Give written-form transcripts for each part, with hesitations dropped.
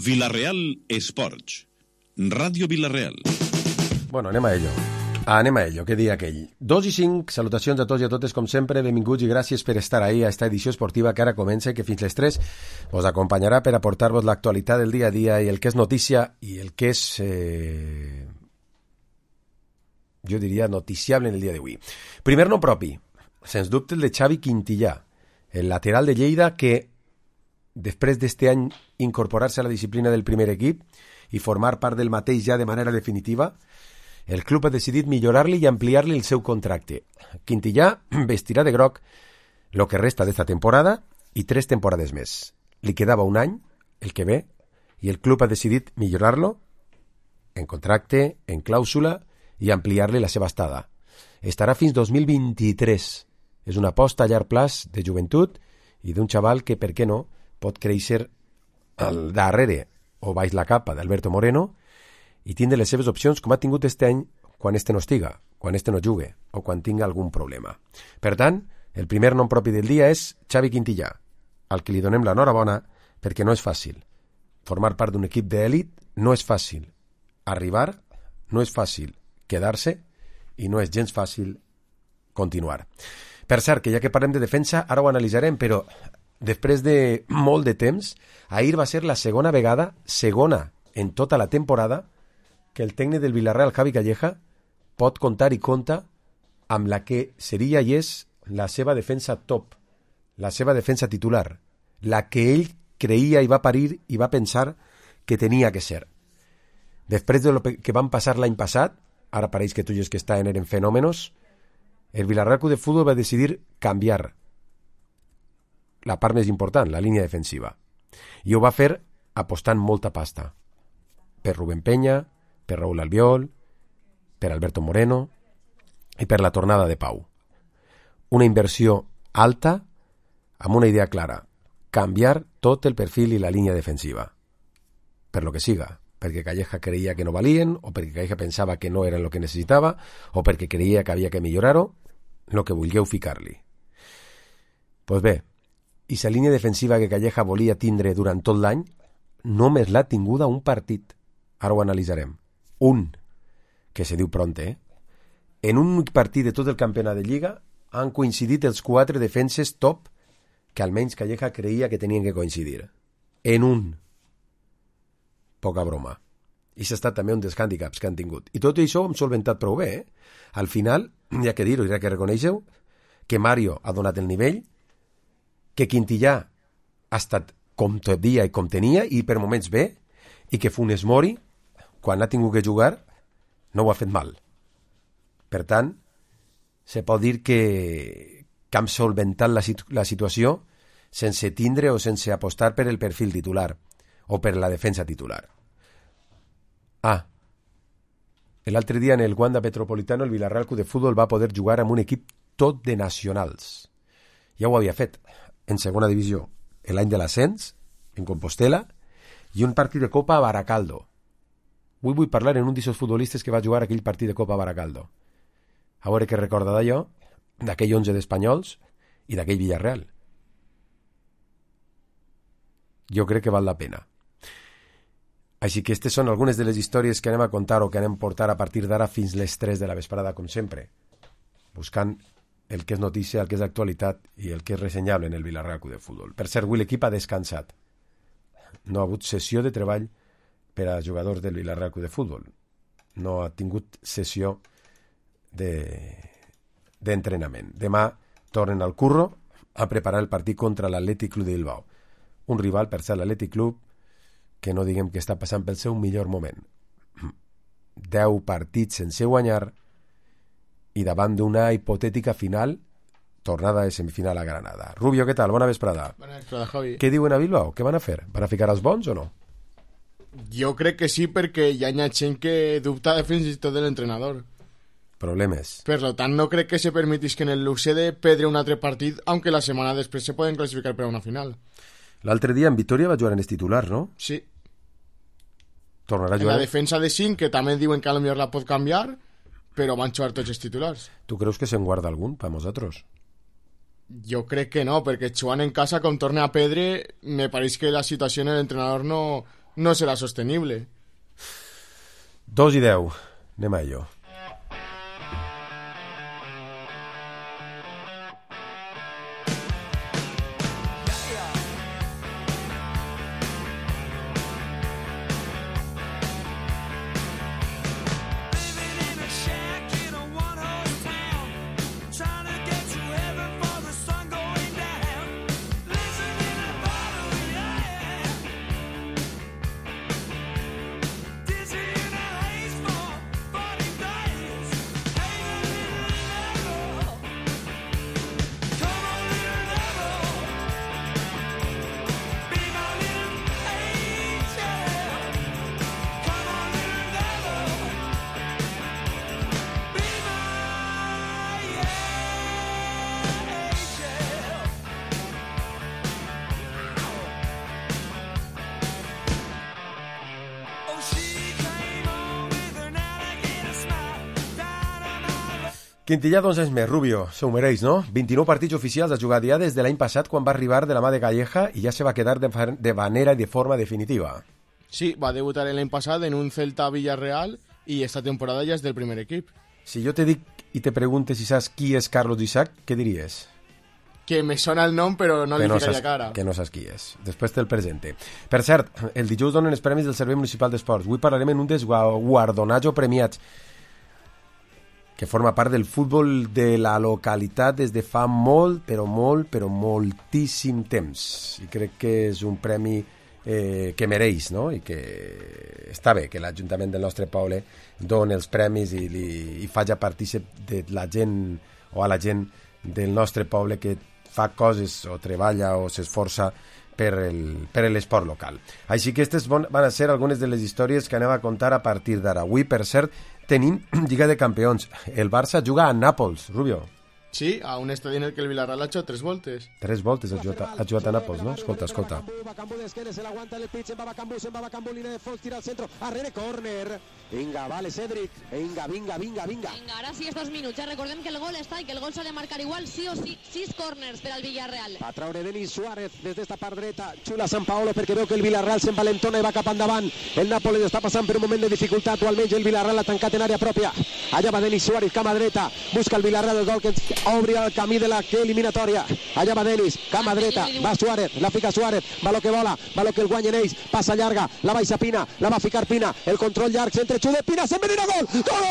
Vila-real Esports. Ràdio Vila-real. Bueno, anem a ello. Què dia aquell? 2:05, salutacions a tots i a totes, com sempre, benvinguts i gràcies per estar ahí a esta edició esportiva que ara comença i que fins les 3 us acompanyarà per aportar-vos l'actualitat del dia a dia i el que és notícia i el que és, jo diria, noticiable en el dia d'avui. Primer nom propi, sens dubte el de Xavi Quintillà, el lateral de Lleida que, després d'este any incorporar-se a la disciplina del primer equip i formar part del mateix ja de manera definitiva, el club ha decidit millorar-li i ampliar-li el seu contracte. Quintillà vestirà de groc el que resta d'esta temporada i 3 temporades més. Li quedava un any, el que ve, i el club ha decidit millorar-lo en contracte, en clàusula i ampliar-li la seva estada. Estarà fins 2023. És una aposta a llarg plaç de joventut i d'un xaval que, per què no, pot créixer al darrere o baix la capa d'Alberto Moreno i tindre les seves opcions com ha tingut este any quan este no estiga, quan este no jugue o quan tinga algun problema. Per tant, el primer nom propi del dia és Xavi Quintillà, al que li donem l'enhorabona perquè no és fàcil. Formar part d'un equip d'èlit no és fàcil. Arribar no és fàcil. Quedar-se i no és gens fàcil continuar. Per cert, que ja que parlem de defensa, ara ho analitzarem, però després de molt de temps, ahir va ser la segona vegada, segona en tota la temporada, que el tècnic del Villarreal, Javi Calleja, pot contar i compta amb la que seria i és la seva defensa top, la seva defensa titular, la que ell creia i va parir i va pensar que tenia que ser. Després de lo que van passar l'any passat, ara pareix que tots els que estaven eren fenòmenos, el Villarreal Club de Futbol va decidir canviar la part més important, la línia defensiva. I ho va fer apostant molta pasta. Per Rubén Peña, per Raúl Albiol, per Alberto Moreno i per la tornada de Pau. Una inversió alta amb una idea clara. Canviar tot el perfil i la línia defensiva. Per lo que siga. Perquè Calleja creia que no valien, o perquè Calleja pensava que no eren el que necessitava, o perquè creia que havia que millorar-ho, el que vulgueu ficar-li. Pues bé, i la línia defensiva que Calleja volia tindre durant tot l'any només l'ha tinguda un partit. Ara ho analitzarem. Un, que se diu pronte, En un únic partit de tot el campionat de Lliga han coincidit els 4 defenses top que almenys Calleja creia que tenien que coincidir. En un. Poca broma. I s'ha estat també un dels hàndicaps que han tingut. I tot això ho hem solventat prou bé, Al final, hi ha que dir-ho, hi ha que reconèixer que Mario ha donat el nivell, que Quintillà ha estat com tot dia i com tenia, i per moments bé, i que Funes Mori, quan ha tingut que jugar, no ho ha fet mal. Per tant, se pot dir que hem solventat la situació sense tindre o sense apostar per el perfil titular o per la defensa titular. L'altre dia en el Wanda Metropolitano el Villarreal Club de Futbol va poder jugar amb un equip tot de nacionals. Ja ho havia fet en segona divisió l'any de l'ascens, en Compostela, i un partit de Copa a Baracaldo. Avui vull parlar en un d'aquests futbolistes que va jugar aquell partit de Copa a Baracaldo. A veure què recorda d'allò, d'aquell 11 d'espanyols i d'aquell Villarreal. Jo crec que val la pena. Així que aquestes són algunes de les històries que anem a contar o que anem a portar a partir d'ara fins les 3 de la vesprada, com sempre, buscant el que és notícia, el que és actualitat i el que és ressenyable en el Villarreal Club de Futbol. Per cert, avui l'equip ha descansat. No ha hagut sessió de treball per a jugadors del Villarreal Club de Futbol. No ha tingut sessió d'entrenament. Demà tornen al curro a preparar el partit contra l'Atlètic Club de Bilbao. Un rival, per ser l'Atlètic Club, que no diguem que està passant pel seu millor moment. 10 partits sense guanyar i davant d'una hipotètica final, tornada de semifinal a Granada. Rubio, què tal? Bona vesprada. Bona vesprada, Javi. Què diuen a Bilbao? Què van a fer? Van a ficar els bons o no? Jo crec que sí, perquè hi ha gent que dubta fins i tot de l'entrenador. Problemes. Per tant, no crec que se permetisquen el luxe de perdre un altre partit, aunque la setmana després se poden classificar per a una final. L'altre dia en Vitoria va jugar en els titulars, no? Sí. Tornarà a jugar. La defensa de 5, que també diuen que potser la pot canviar, però van jugar tots els titulars. Tu creus que se'n guarda algun per nosaltres? Jo crec que no, perquè jugant en casa, com torna a perdre, me pareix que la situació en l'entrenador no no serà sostenible. 2:10. Anem a ello. Quintillà, doncs, és més, Rubio, s'ho mereix, no? 29 partits oficials ha jugat ja des de l'any passat quan va arribar de la mà de Calleja i ja se va quedar de manera i de forma definitiva. Sí, va debutar l'any passat en un Celta Villarreal i esta temporada ja és del primer equip. Si jo te dic i te preguntes si saps qui és Carlos Isaac, què diries? Que me sona el nom, però no li ficaria cara. Que no saps qui és. Després te'l presente. Per cert, el dijous donen els premis del Servei Municipal d'Esports. Avui parlarem en un dels guardonats o premiats que forma part del futbol de la localitat des de fa moltíssim temps. I crec que és un premi que mereix, no? I que està bé que l'Ajuntament del nostre poble doni els premis i faci partícip de la gent o a la gent del nostre poble que fa coses o treballa o s'esforça per l'esport local. Així que aquestes van a ser algunes de les històries que anem a contar a partir d'ara. Avui, per cert, tenim Lliga de Campions. El Barça juga a Nàpols, Rubio. Sí, a un estadi en el que el Villarreal ha hecho 3 voltes. 3 voltes ha jugat a Nàpols, no? Escolta. Bacambú d'esquenes, se l'aguanta el pitch, va Bacambú, línia de fons, tira al centro, arrere, córner. Vinga, vale, Cedric. Vinga. Vinga, ara sí és 2 minuts. Ja recordem que el gol està i que el gol s'ha de marcar igual, sí o sí. 6 corners per al Villarreal. Va traure Denis Suárez des d'esta part dreta. Xula Sant Paolo perquè veu que el Villarreal s'envalentona i va cap endavant. El Nàpoles està passant per un moment de dificultat, o almenys el Villarreal l'ha tancat en àrea pròpia. Allà va Denis Suárez, cama dreta. Busca el Villarreal el gol que obri el camí de la eliminatòria. Allà va Denis, cama dreta. Va Suárez, la fica Suárez. Va lo que vola, va lo que el guanyen ells. Passa llarga, la baixa Pina, la va ficar Pina. El control llarg, centre de Pina, s'envenina gol!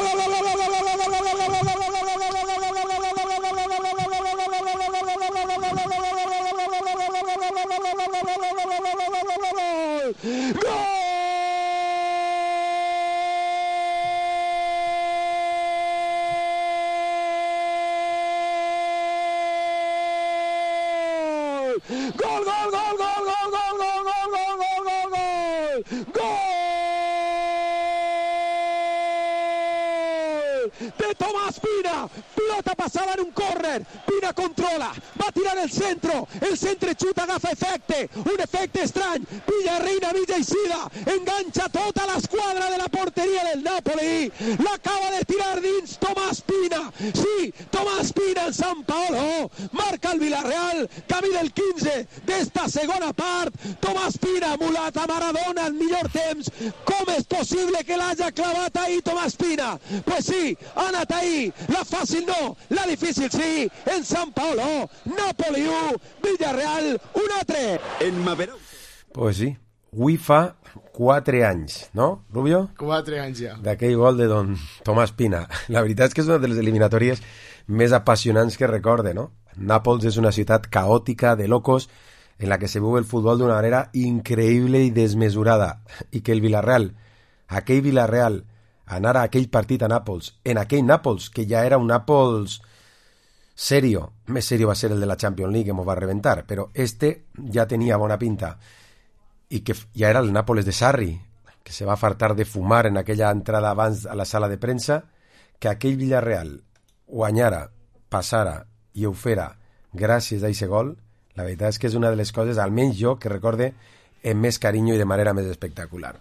De Tomás Pina, pilota passada en un córner, Pina controla, va tirar el centre xuta, agafa efecte, un efecte estrany, Villarreina, Villa Isida, enganxa tota l'esquadra de la porteria del Napoli, l'acaba de tirar dins Tomás Pina, sí, Tomás Pina en Sant Paolo, marca el Villarreal, camí del 15 d'esta segona part, Tomás Pina, mulata Maradona, el millor temps, com és possible que l'hagi clavat ahir Tomás Pina? Pues sí, ha anat ahir, la fàcil no, la difícil sí, en Sant Paolo, Napoli 1, Villarreal 1-3. En Maveró. Pues sí, avui fa 4 anys, no, Rubio? 4 anys ja. D'aquell gol de don Tomás Pina. La veritat és que és una de les eliminatòries més apassionants que recorde, no? Nàpols és una ciutat caòtica, de locos, en la que se viu el futbol d'una manera increïble i desmesurada, i que el Villarreal, aquell Villarreal, anar a aquell partit a Nàpols, en aquell Nàpols, que ja era un Nàpols serio, més serio va ser el de la Champions League, que mos va reventar, però este ja tenia bona pinta, i que ja era el Nàpoles de Sarri, que se va fartar de fumar en aquella entrada abans a la sala de premsa, que aquell Villarreal guanyara, passara i ho fera gràcies a aquest gol, la veritat és que és una de les coses, almenys jo, que recorde amb més carinyo i de manera més espectacular.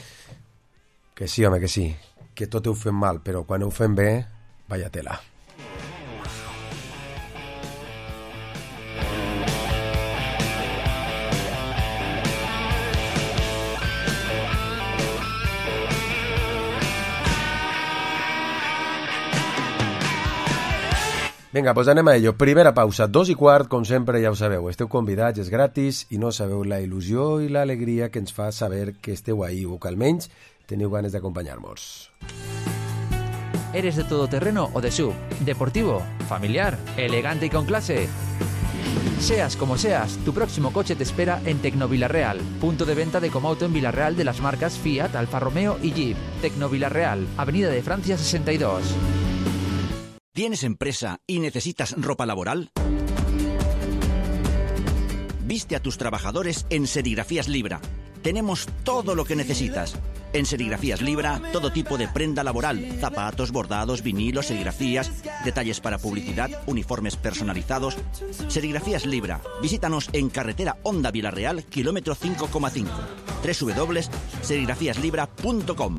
Que sí, home, que sí, que tot ho fem mal, però quan ho fem bé, vaya tela. Vinga, doncs anem a ello. Primera pausa, 2:15, com sempre, ja ho sabeu. Esteu convidats, és gratis, i no sabeu la il·lusió i l'alegria que ens fa saber que esteu ahí, o que almenys teniu ganes d'acompanyar-nos. ¿Eres de todoterreno o de SUV? ¿Deportivo? ¿Familiar? ¿Elegante y con clase? Seas como seas, tu próximo coche te espera en Tecnovilarreal, punto de venta de Comauto en Villarreal de las marcas Fiat, Alfa Romeo y Jeep. Tecnovilarreal, Avenida de Francia 62. ¿Tienes empresa y necesitas ropa laboral? Viste a tus trabajadores en Serigrafías Libra. Tenemos todo lo que necesitas. En Serigrafías Libra, todo tipo de prenda laboral, zapatos, bordados, vinilos, serigrafías, detalles para publicidad, uniformes personalizados. Serigrafías Libra. Visítanos en carretera Honda Villarreal, kilómetro 5,5. www.serigrafíaslibra.com.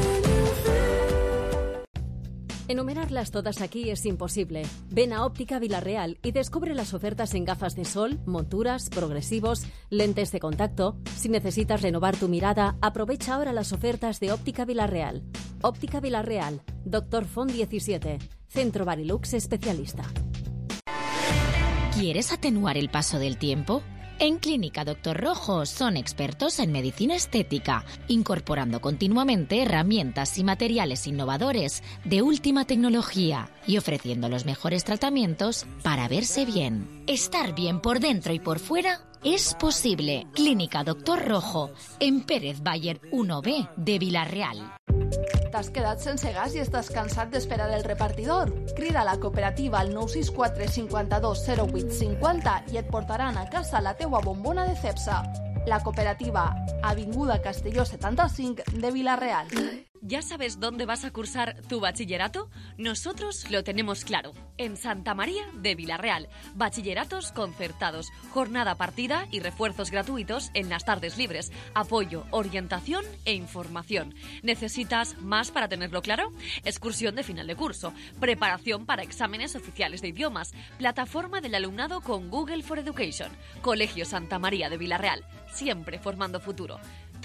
Enumerarlas todas aquí es imposible. Ven a Óptica Villarreal y descubre las ofertas en gafas de sol, monturas, progresivos, lentes de contacto. Si necesitas renovar tu mirada, aprovecha ahora las ofertas de Óptica Villarreal. Óptica Villarreal, Dr. Font 17, Centro Barilux especialista. ¿Quieres atenuar el paso del tiempo? En Clínica Dr. Rojo son expertos en medicina estética, incorporando continuamente herramientas y materiales innovadores de última tecnología y ofreciendo los mejores tratamientos para verse bien. Estar bien por dentro y por fuera es posible. Clínica Dr. Rojo, en Pérez Bayer 1B de Villarreal. T'has quedat sense gas i estàs cansat d'esperar el repartidor? Crida a la cooperativa al 964 52 08 50 i et portaran a casa la teua bombona de Cepsa. La cooperativa, Avinguda Castelló 75 de Villarreal. ¿Ya sabes dónde vas a cursar tu bachillerato? Nosotros lo tenemos claro. En Santa María de Villarreal. Bachilleratos concertados, jornada partida y refuerzos gratuitos en las tardes libres. Apoyo, orientación e información. ¿Necesitas más para tenerlo claro? Excursión de final de curso. Preparación para exámenes oficiales de idiomas. Plataforma del alumnado con Google for Education. Colegio Santa María de Villarreal. Siempre formando futuro.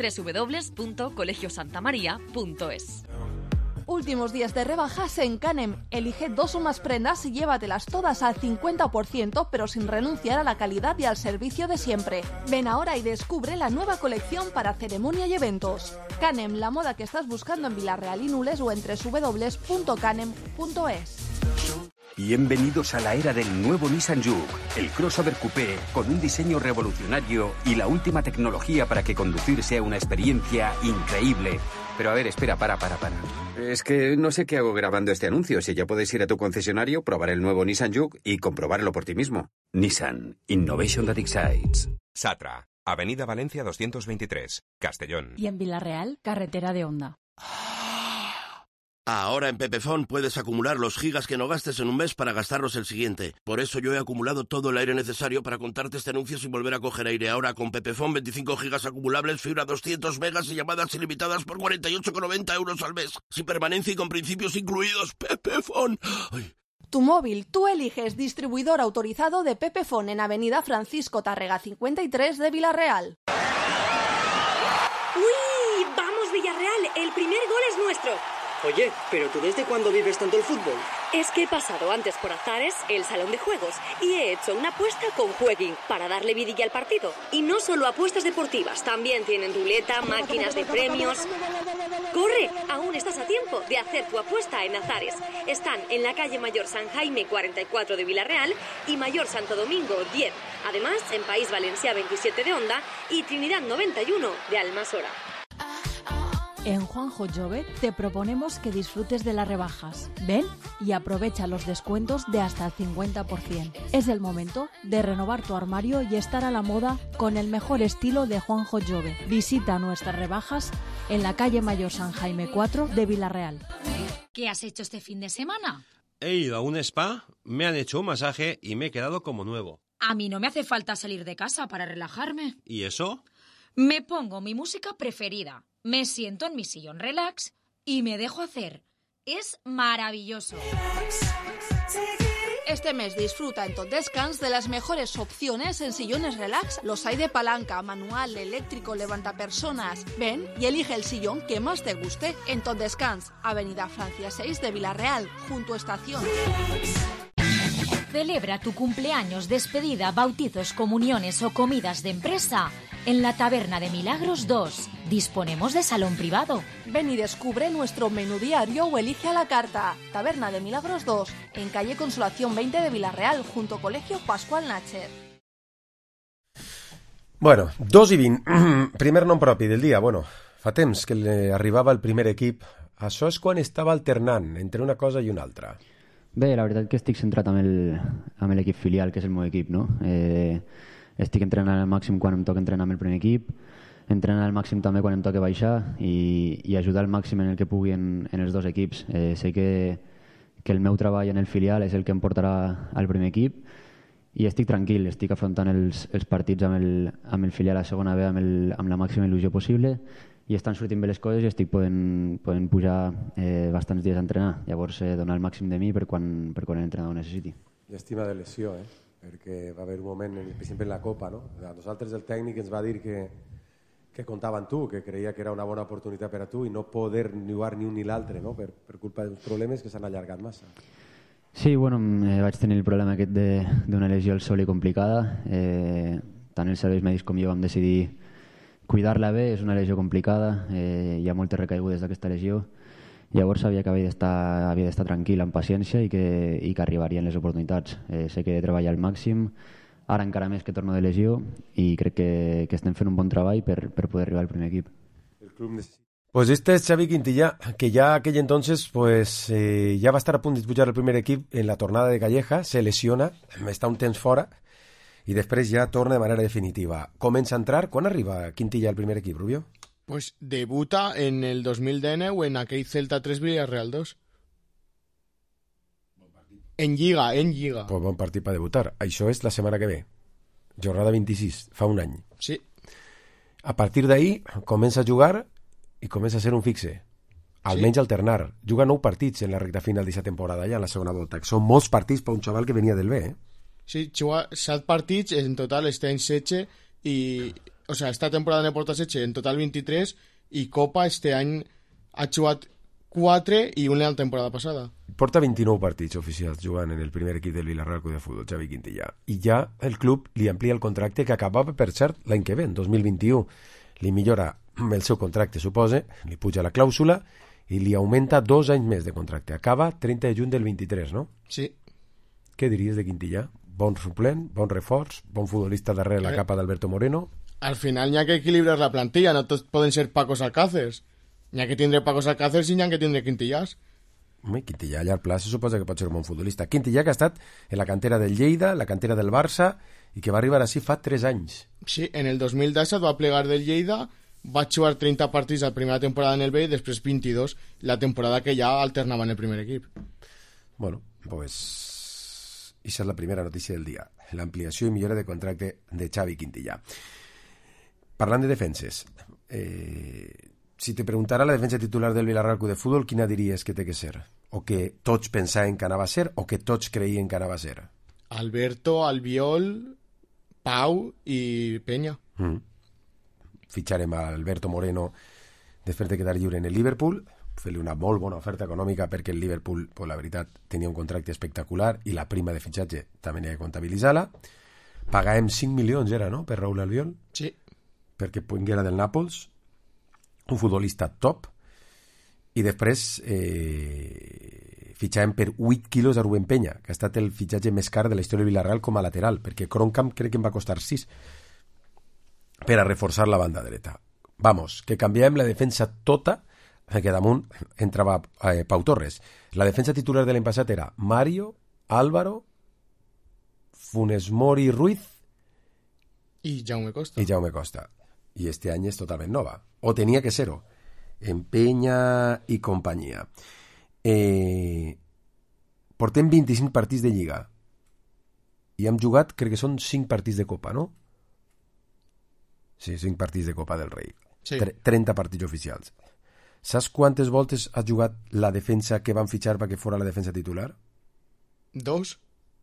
www.colegiosantamaria.es. Últimos días de rebajas en Canem. Elige 2 o más prendas y llévatelas todas al 50%, pero sin renunciar a la calidad y al servicio de siempre. Ven ahora y descubre la nueva colección para ceremonia y eventos. Canem, la moda que estás buscando en Villarreal y Nules o en www.canem.es. Bienvenidos a la era del nuevo Nissan Juke, el crossover coupé con un diseño revolucionario y la última tecnología para que conducir sea una experiencia increíble. Pero a ver, espera, para. Es que no sé qué hago grabando este anuncio. Si ya puedes ir a tu concesionario, probar el nuevo Nissan Juke y comprobarlo por ti mismo. Nissan, Innovation that excites. Satra, Avenida Valencia 223, Castellón. Y en Villarreal, carretera de Honda. Ahora en Pepefon puedes acumular los gigas que no gastes en un mes para gastarlos el siguiente. Por eso yo he acumulado todo el aire necesario para contarte este anuncio sin volver a coger aire. Ahora con Pepefon 25 gigas acumulables, fibra 200 megas y llamadas ilimitadas por 48,90 € al mes. Sin permanencia y con principios incluidos. Pepefon. Ay. Tu móvil, tú eliges distribuidor autorizado de Pepefon en Avenida Francisco Tárrega 53 de Villarreal. ¡Uy! ¡Vamos Villarreal! El primer gol es nuestro. Oye, ¿pero tú desde cuándo vives tanto el fútbol? Es que he pasado antes por Azares, el salón de juegos, y he hecho una apuesta con Jueguin para darle vidilla al partido. Y no solo apuestas deportivas, también tienen ruleta, máquinas de premios. ¡Corre! Aún estás a tiempo de hacer tu apuesta en Azares. Están en la calle Mayor San Jaime 44 de Villarreal y Mayor Santo Domingo 10. Además, en País Valencià 27 de Honda y Trinidad 91 de Almasora. En Juanjo Jove te proponemos que disfrutes de las rebajas. Ven y aprovecha los descuentos de hasta el 50%. Es el momento de renovar tu armario y estar a la moda con el mejor estilo de Juanjo Jove. Visita nuestras rebajas en la calle Mayor San Jaime 4 de Villarreal. ¿Qué has hecho este fin de semana? He ido a un spa, me han hecho un masaje y me he quedado como nuevo. A mí no me hace falta salir de casa para relajarme. ¿Y eso? Me pongo mi música preferida, me siento en mi sillón relax y me dejo hacer. Es maravilloso. Este mes disfruta en Tot Descans de las mejores opciones en sillones relax. Los hay de palanca, manual, eléctrico, levantapersonas. Ven y elige el sillón que más te guste en Tot Descans, Avenida Francia 6 de Villarreal, junto a Estación. Celebra tu cumpleaños, despedida, bautizos, comuniones o comidas de empresa en la Taberna de Milagros 2. Disponemos de salón privado. Ven y descubre nuestro menú diario o elige a la carta. Taberna de Milagros 2, en calle Consolación 20 de Villarreal, junto Colegio Pascual Nacher. Bueno, 2:20. Primer nom propi del dia. Bueno, fa temps que li arribava el primer equip. Això és quan estava alternant entre una cosa i una altra. Bé, la veritat que estic centrat amb l'equip filial, que és el meu equip, no? Estic entrenant al màxim quan em toca entrenar amb el primer equip, entrenant al màxim també quan em toca baixar i ajudar al màxim en el que pugui en els dos equips. Sé que el meu treball en el filial és el que em portarà al primer equip i estic tranquil, estic afrontant els partits amb el filial a segona B amb la màxima il·lusió possible i estan sortint bé les coses i estic podent pujar bastants dies a entrenar. Llavors, donar el màxim de mi per quan l'entrenador ho necessiti. Llàstima de lesió, perquè va haver un moment, per exemple, en la Copa, no? A nosaltres el tècnic ens va dir que comptava amb tu, que creia que era una bona oportunitat per a tu i no poder jugar ni un ni l'altre, no? Per culpa dels problemes que s'han allargat massa. Sí, bueno, vaig tenir el problema aquest d'una lesió al sol i complicada. Tant els serveis mèdics com jo vam decidir cuidar-la bé, és una lesió complicada, hi ha moltes recaigudes d'aquesta lesió, llavors sabia que havia d'estar tranquil, amb paciència i que arribarien les oportunitats. Sé que he de treballar al màxim, ara encara més que torno de lesió i crec que estem fent un bon treball per poder arribar al primer equip. Pues este es Xavi Quintillà, que ya aquell entonces ya va a estar a punt de pujar al primer equip en la tornada de Calleja, se lesiona, està un temps fora, i després ja torna de manera definitiva. Comença a entrar. Quan arriba Quintillà al primer equip, Rubio? Pues debuta en el 2019 en aquell Celta 3 Villarreal 2. En Lliga. Pues bon partit per debutar. Això és la setmana que ve. Jornada 26, fa un any. Sí. A partir d'ahí comença a jugar i comença a ser un fixe. Almenys alternar. Juga 9 partits en la recta final d'aquesta temporada ja en la segona volta. Són molts partits per un xaval que venia del B, Sí, juga 7 partits, en total està en 16 i... O sea, esta temporada ne porta 16, en total 23 i Copa este any ha jugat 4 i una la temporada passada. Porta 29 partits oficials jugant en el primer equip del Villarreal Club de Futbol, Xavi Quintillà. I ja el club li amplia el contracte que acabava, per cert, l'any que ve, en 2021. Li millora el seu contracte, supose, li puja la clàusula i li augmenta 2 anys més de contracte. Acaba 30 de juny del 23, no? Sí. Què diries de Quintillà? Bon suplent, bon reforç, bon futbolista darrere la capa d'Alberto Moreno. Al final n'hi ha que equilibrar la plantilla, no tots poden ser Pacos Alcácers. N'hi ha que tindre Pacos Alcácers i n'hi ha que tindre Quintillàs. Home, Quintillà a llarg plaç se suposa que pot ser un bon futbolista. Quintillà que ha estat en la cantera del Lleida, la cantera del Barça i que va arribar així fa 3 anys. Sí, en el 2017 va plegar del Lleida, va jugar 30 partits la primera temporada en el B i després 22 la temporada que ja alternava en el primer equip. Bueno, pues... Esa es la primera notícia del dia, l'ampliació i millora de contracte de Xavi Quintillà. Parlant de defenses, si te preguntara la defensa titular del Villarreal Club de Futbol, quina diries que té que ser? O que tots pensaven que anava a ser, o que tots creien que anava a ser? Alberto, Albiol, Pau i Peña. Fitxarem a Alberto Moreno després de quedar lliure en el Liverpool, fer-li una molt bona oferta econòmica perquè el Liverpool, pues, la veritat, tenia un contracte espectacular i la prima de fitxatge també n'hi ha que comptabilitzar-la. Pagàvem 5 milions, era, no?, per Raúl Albiol. Sí. Perquè era del Nàpols, un futbolista top, i després fitxàvem per 8 quilos a Rubén Peña, que ha estat el fitxatge més car de la història del Villarreal com a lateral, perquè Kroenkamp crec que em va costar 6 per a reforçar la banda dreta. Vamos, que canviàvem la defensa tota, que damunt entrava Pau Torres. La defensa titular de l'any passat era Mario, Álvaro, Funes Mori Ruiz i Jaume Costa. I este any és totalment nova. O tenia que ser-ho. En Peña i companyia. Portem 25 partits de Lliga i hem jugat, crec que són 5 partits de Copa, no? Sí, 5 partits de Copa del Rei. Sí. 30 partits oficials. Saps quantes voltes ha jugat la defensa que van fitxar perquè fora la defensa titular? 2.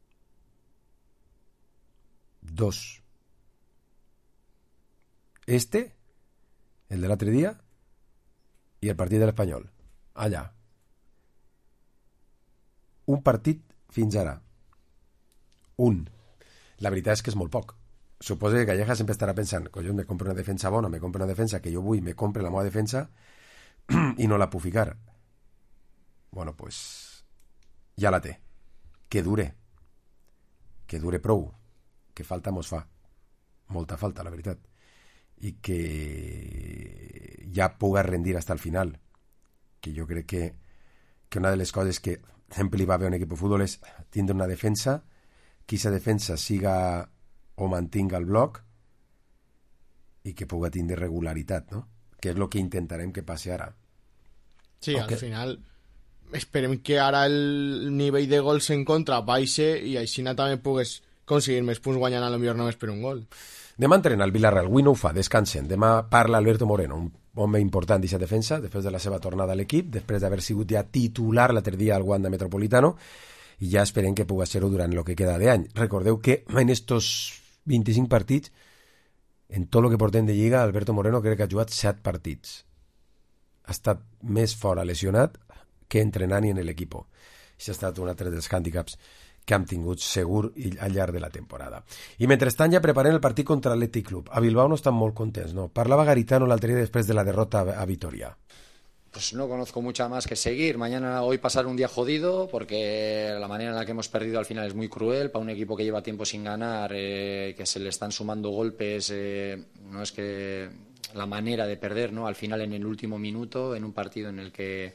El de l'altre dia i el partit de l'Espanyol. Allà. Un partit fins ara. La veritat és que és molt poc. Suposo que Calleja sempre estarà pensant, collons, me compro una defensa bona, me compro una defensa que jo vull, me compre la meva defensa i no la puc ficar. Bueno, pues ja la té. Que dure prou, que falta mos fa, molta falta, la veritat, i que ja puga rendir hasta el final, que jo crec que una de les coses que sempre li va bé a un equip de futbol és tindre una defensa, que aquesta defensa siga o mantinga el bloc i que puga tindre regularitat, no? Que és el que intentarem que passi ara. Sí, al final esperem que ara el nivell de gols en contra baixe i així també pugues aconseguir més punts guanyant a lo millor només per un gol. Demà entrena el Villarreal, avui no ho fa, descansen. Demà parla Alberto Moreno, un home important d'aquesta defensa, després de la seva tornada a l'equip, després d'haver sigut ja titular l'altre dia al Wanda Metropolitano, i ja esperem que pugui ser-ho durant el que queda d'any. Recordeu que en estos 25 partits, en tot el que portem de Lliga, Alberto Moreno crec que ha jugat 7 partits. Ha estat més fora lesionat que entrenant en l'equip. Això ha estat un altre dels hàndicaps que hem tingut segur al llarg de la temporada. I mentrestant ja preparem el partit contra l'Athletic Club. A Bilbao no estan molt contents, no? Parlava Garitano l'altre dia després de la derrota a Vitoria. Pues no conozco mucha más que seguir. Hoy pasar un día jodido porque la manera en la que hemos perdido al final es muy cruel para un equipo que lleva tiempo sin ganar, que se le están sumando golpes. No es que la manera de perder, ¿no? Al final en el último minuto, en un partido en el que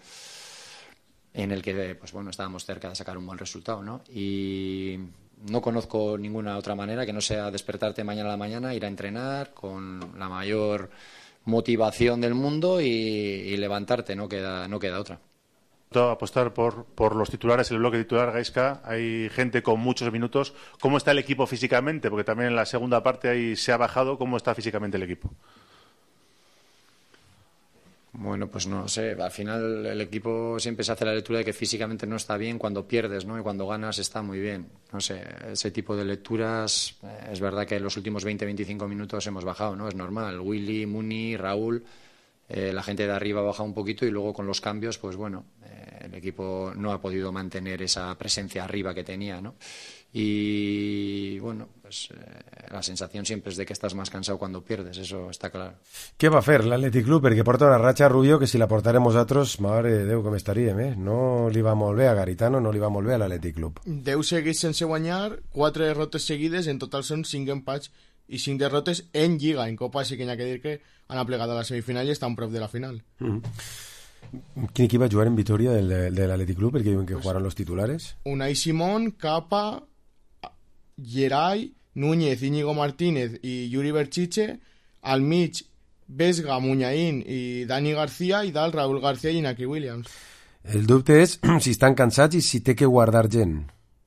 pues bueno, estábamos cerca de sacar un buen resultado, ¿no? Y no conozco ninguna otra manera que no sea despertarte mañana a la mañana, ir a entrenar con la mayor motivación del mundo y levantarte, no queda otra. Apostar por los titulares, el bloque titular, Gaizka, hay gente con muchos minutos. ¿Cómo está el equipo físicamente? Porque también en la segunda parte ahí se ha bajado. ¿Cómo está físicamente el equipo? Bueno, pues no sé, al final el equipo siempre se hace la lectura de que físicamente no está bien cuando pierdes, ¿no? Y cuando ganas está muy bien. No sé, ese tipo de lecturas, es verdad que en los últimos 20-25 minutos hemos bajado, ¿no? Es normal, Willy, Muni, Raúl, la gente de arriba baja un poquito y luego con los cambios, pues bueno, el equipo no ha podido mantener esa presencia arriba que tenía, ¿no? Y bueno, pues la sensación siempre es de que estás más cansado cuando pierdes, eso està clar. Què va fer l'Athletic Club? Perquè porta una ratxa, Rubio, que si la portarem nosaltres, mare de Déu, com estaríem, eh? No li va molt bé a Garitano, no li va molt bé a l'Athletic Club. 10 seguits sense guanyar, 4 derrotes seguides, en total són 5 empats i 5 derrotes en Lliga. En Copa sí que hi ha que dir que han aplegat a la semifinal i estan prop de la final. Quin equip va jugar en Vitoria de l'Athletic Club? Perquè diuen que jugaran los titulares. Unai Simón, Capa, Geray, Núñez, Íñigo Martínez i Yuri Berchiche. Al mig, Vesga, Muñain i Dani García, i dalt Raúl García i Iñaki Williams. El dubte és si estan cansats i si té que guardar gent.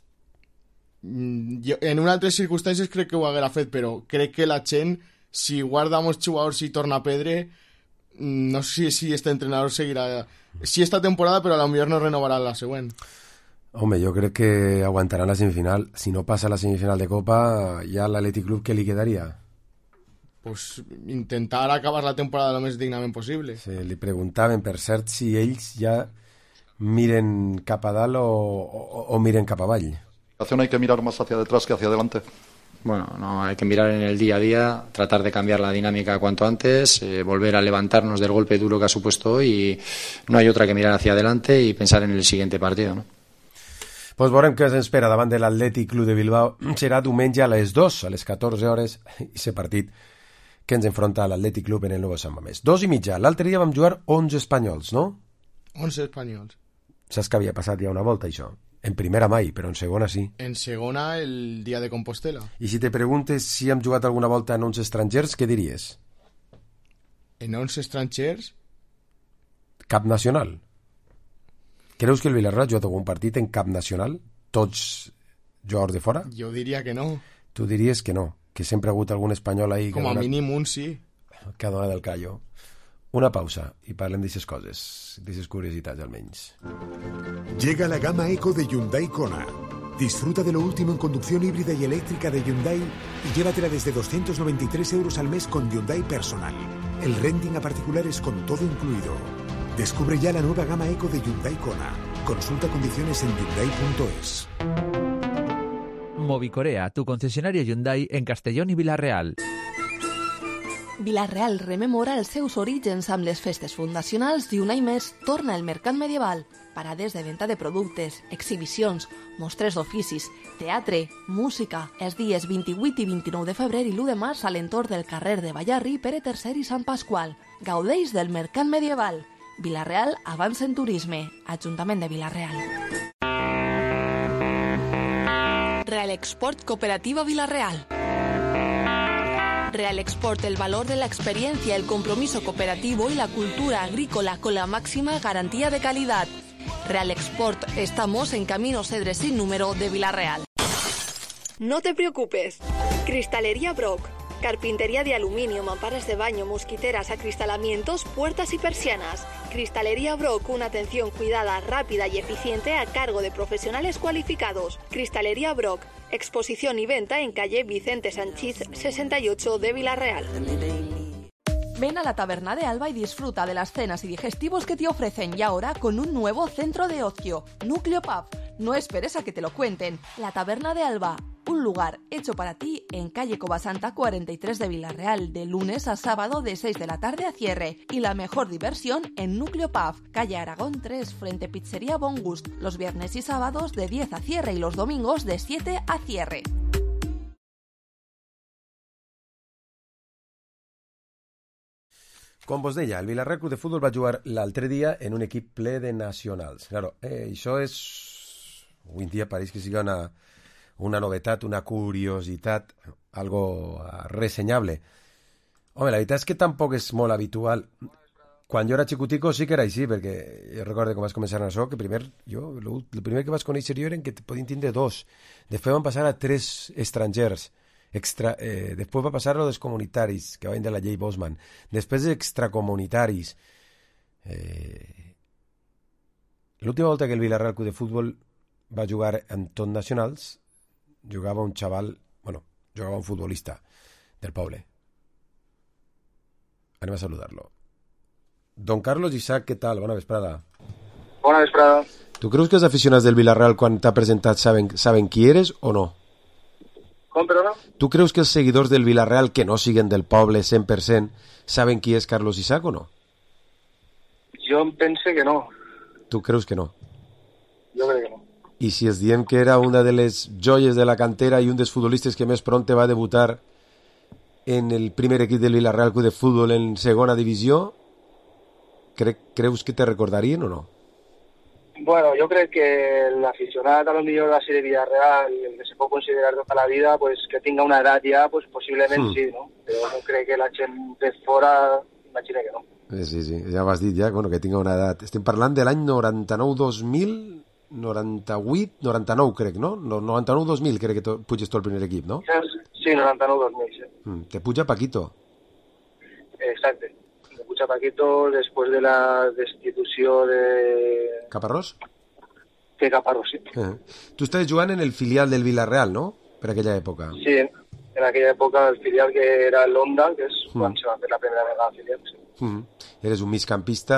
Jo, en unes altres circumstàncies crec que ho haguera fet, però crec que la gent, si guarda molts jugadors i torna a perdre, no sé si este entrenador seguirà si esta temporada, però a lo millor no renovarà la següent. Home, jo crec que aguantarà la semifinal. Si no passa la semifinal de Copa, ja l'Athletic Club què li quedaria? Pues intentar acabar la temporada lo més dignament possible. Sí, li preguntaven, per cert, si ells ja miren cap a dalt o miren cap avall. Hay que mirar más hacia detrás que hacia adelante. Bueno, no, hay que mirar en el día a día, tratar de cambiar la dinámica cuanto antes, volver a levantarnos del golpe duro que ha supuesto hoy, y no hay otra que mirar hacia adelante y pensar en el siguiente partido, ¿no? Pues veurem què ens espera davant de l'Athletic Club de Bilbao. Serà diumenge a les 2, a les 14 hores, i aquest partit que ens enfronta a l'Athletic Club en el nou Sant Mamés. 2:30. L'altre dia vam jugar 11 espanyols, no? 11 espanyols. Saps que havia passat ja una volta, això? En primera mai, però en segona sí. En segona, el dia de Compostela. I si te preguntes si hem jugat alguna volta en 11 estrangers, què diries? En 11 estrangers? Cap nacional. Creus que el Villarreal ha jugat algun partit en cap nacional? Tots jugadors de fora? Jo diria que no. Tu diries que no, que sempre ha hagut algun espanyol ahí... Com a mínim un sí. Que ha donat el callo. Una pausa y parlem d'aquestes coses, d'aquestes curiositats almenys. Llega la gama Eco de Hyundai Kona. Disfruta de lo último en conducción híbrida y eléctrica de Hyundai y llévatela desde 293 euros al mes con Hyundai Personal. El renting a particulares con todo incluido. Descubre ya la nueva gama Eco de Hyundai Kona. Consulta condiciones en Hyundai.es. Movicorea, tu concesionario Hyundai en Castellón i Vila-real. Vila-real rememora els seus orígens amb les festes fundacionals i un any més torna el mercat medieval. Parades de venda de productes, exhibicions, mostres d'oficis, teatre, música. Els dies 28 i 29 de febrer i l'1 de març a l'entorn del carrer de Ballarri, Pere III i Sant Pasqual. Gaudeix del mercat medieval. Vila-real avança en turisme. Ajuntament de Vila-real. Real Export Cooperativa Vila-real. Real Export, el valor de la experiencia, el compromiso cooperativo y la cultura agrícola con la máxima garantía de calidad. Real Export, estamos en Camino Cedres sin número de Vila-real. No te preocupes. Cristalería Brock. Carpintería de aluminio, mamparas de baño, mosquiteras, acristalamientos, puertas y persianas. Cristalería Brock, una atención cuidada, rápida y eficiente a cargo de profesionales cualificados. Cristalería Brock, exposición y venta en calle Vicente Sanchís 68 de Vila-real. Ven a la Taberna de Alba y disfruta de las cenas y digestivos que te ofrecen, y ahora con un nuevo centro de ocio, Núcleo Pub. No esperes a que te lo cuenten. La Taberna de Alba, un lugar hecho para ti en calle Covasanta 43 de Vila-real, de lunes a sábado de 6 de la tarde a cierre. Y la mejor diversión en Núcleo Pub, calle Aragón 3, frente Pizzería Bon Gust, los viernes y sábados de 10 a cierre y los domingos de 7 a cierre. Com vos deia, el Vila-real Club de Futbol va jugar l'altre dia en un equip ple de nacionals. Claro, això és... Avui en dia pareix que sigui una novetat, una curiositat, algo ressenyable. Home, la veritat és que tampoc és molt habitual. Quan jo era xicutico sí que era així, perquè jo recordo que vaig començar en això, que el primer que vaig conèixer jo eren que podien tindre 2. Després van passar a 3 estrangers. Després va passar a dels comunitaris, que van de la llei Bosman. Després extracomunitaris. L'última volta que el Vila-real Club de Futbol va jugar en tot nacionals, jugava un futbolista del poble. Anem a saludar-lo. Don Carlos Isaac, què tal? Bona vesprada. Bona vesprada. Tu creus que els aficionats del Vila-real quan t'ha presentat saben qui eres o no? Com, perdona? Tu creus que els seguidors del Vila-real que no siguen del poble 100% saben qui és Carlos Isaac o no? Jo em pense que no. Tu creus que no? Jo crec que no. I si es diem que era una de les joies de la cantera i un dels futbolistes que més pronte va debutar en el primer equip del Vila-real Club de Futbol en segona divisió, creus que te recordarien o no? Bueno, jo crec que l'aficionat a lo millor va ser de Villarreal, el que se pot considerar tota la vida, pues que tinga una edat ja, pues possiblement sí, no? Però no crec que la gent de fora imagina que no. Sí, ja ho has dit ja, bueno, que tinga una edat. Estem parlant de l'any 99-2000, 98, 99 crec, no? 99-2000 crec que puges tu al primer equip, no? Sí, 99-2000, sí. Te puja Paquito. Exacte. Me puja Paquito después de la destitució de... Caparrós? De Caparrós, sí. Tu estaves jugant en el filial del Vila-real, no? Per aquella època. Sí, en aquella època el filial que era l'Onda, que és quan se va fer la primera vegada filial, sí. Eres un migcampista,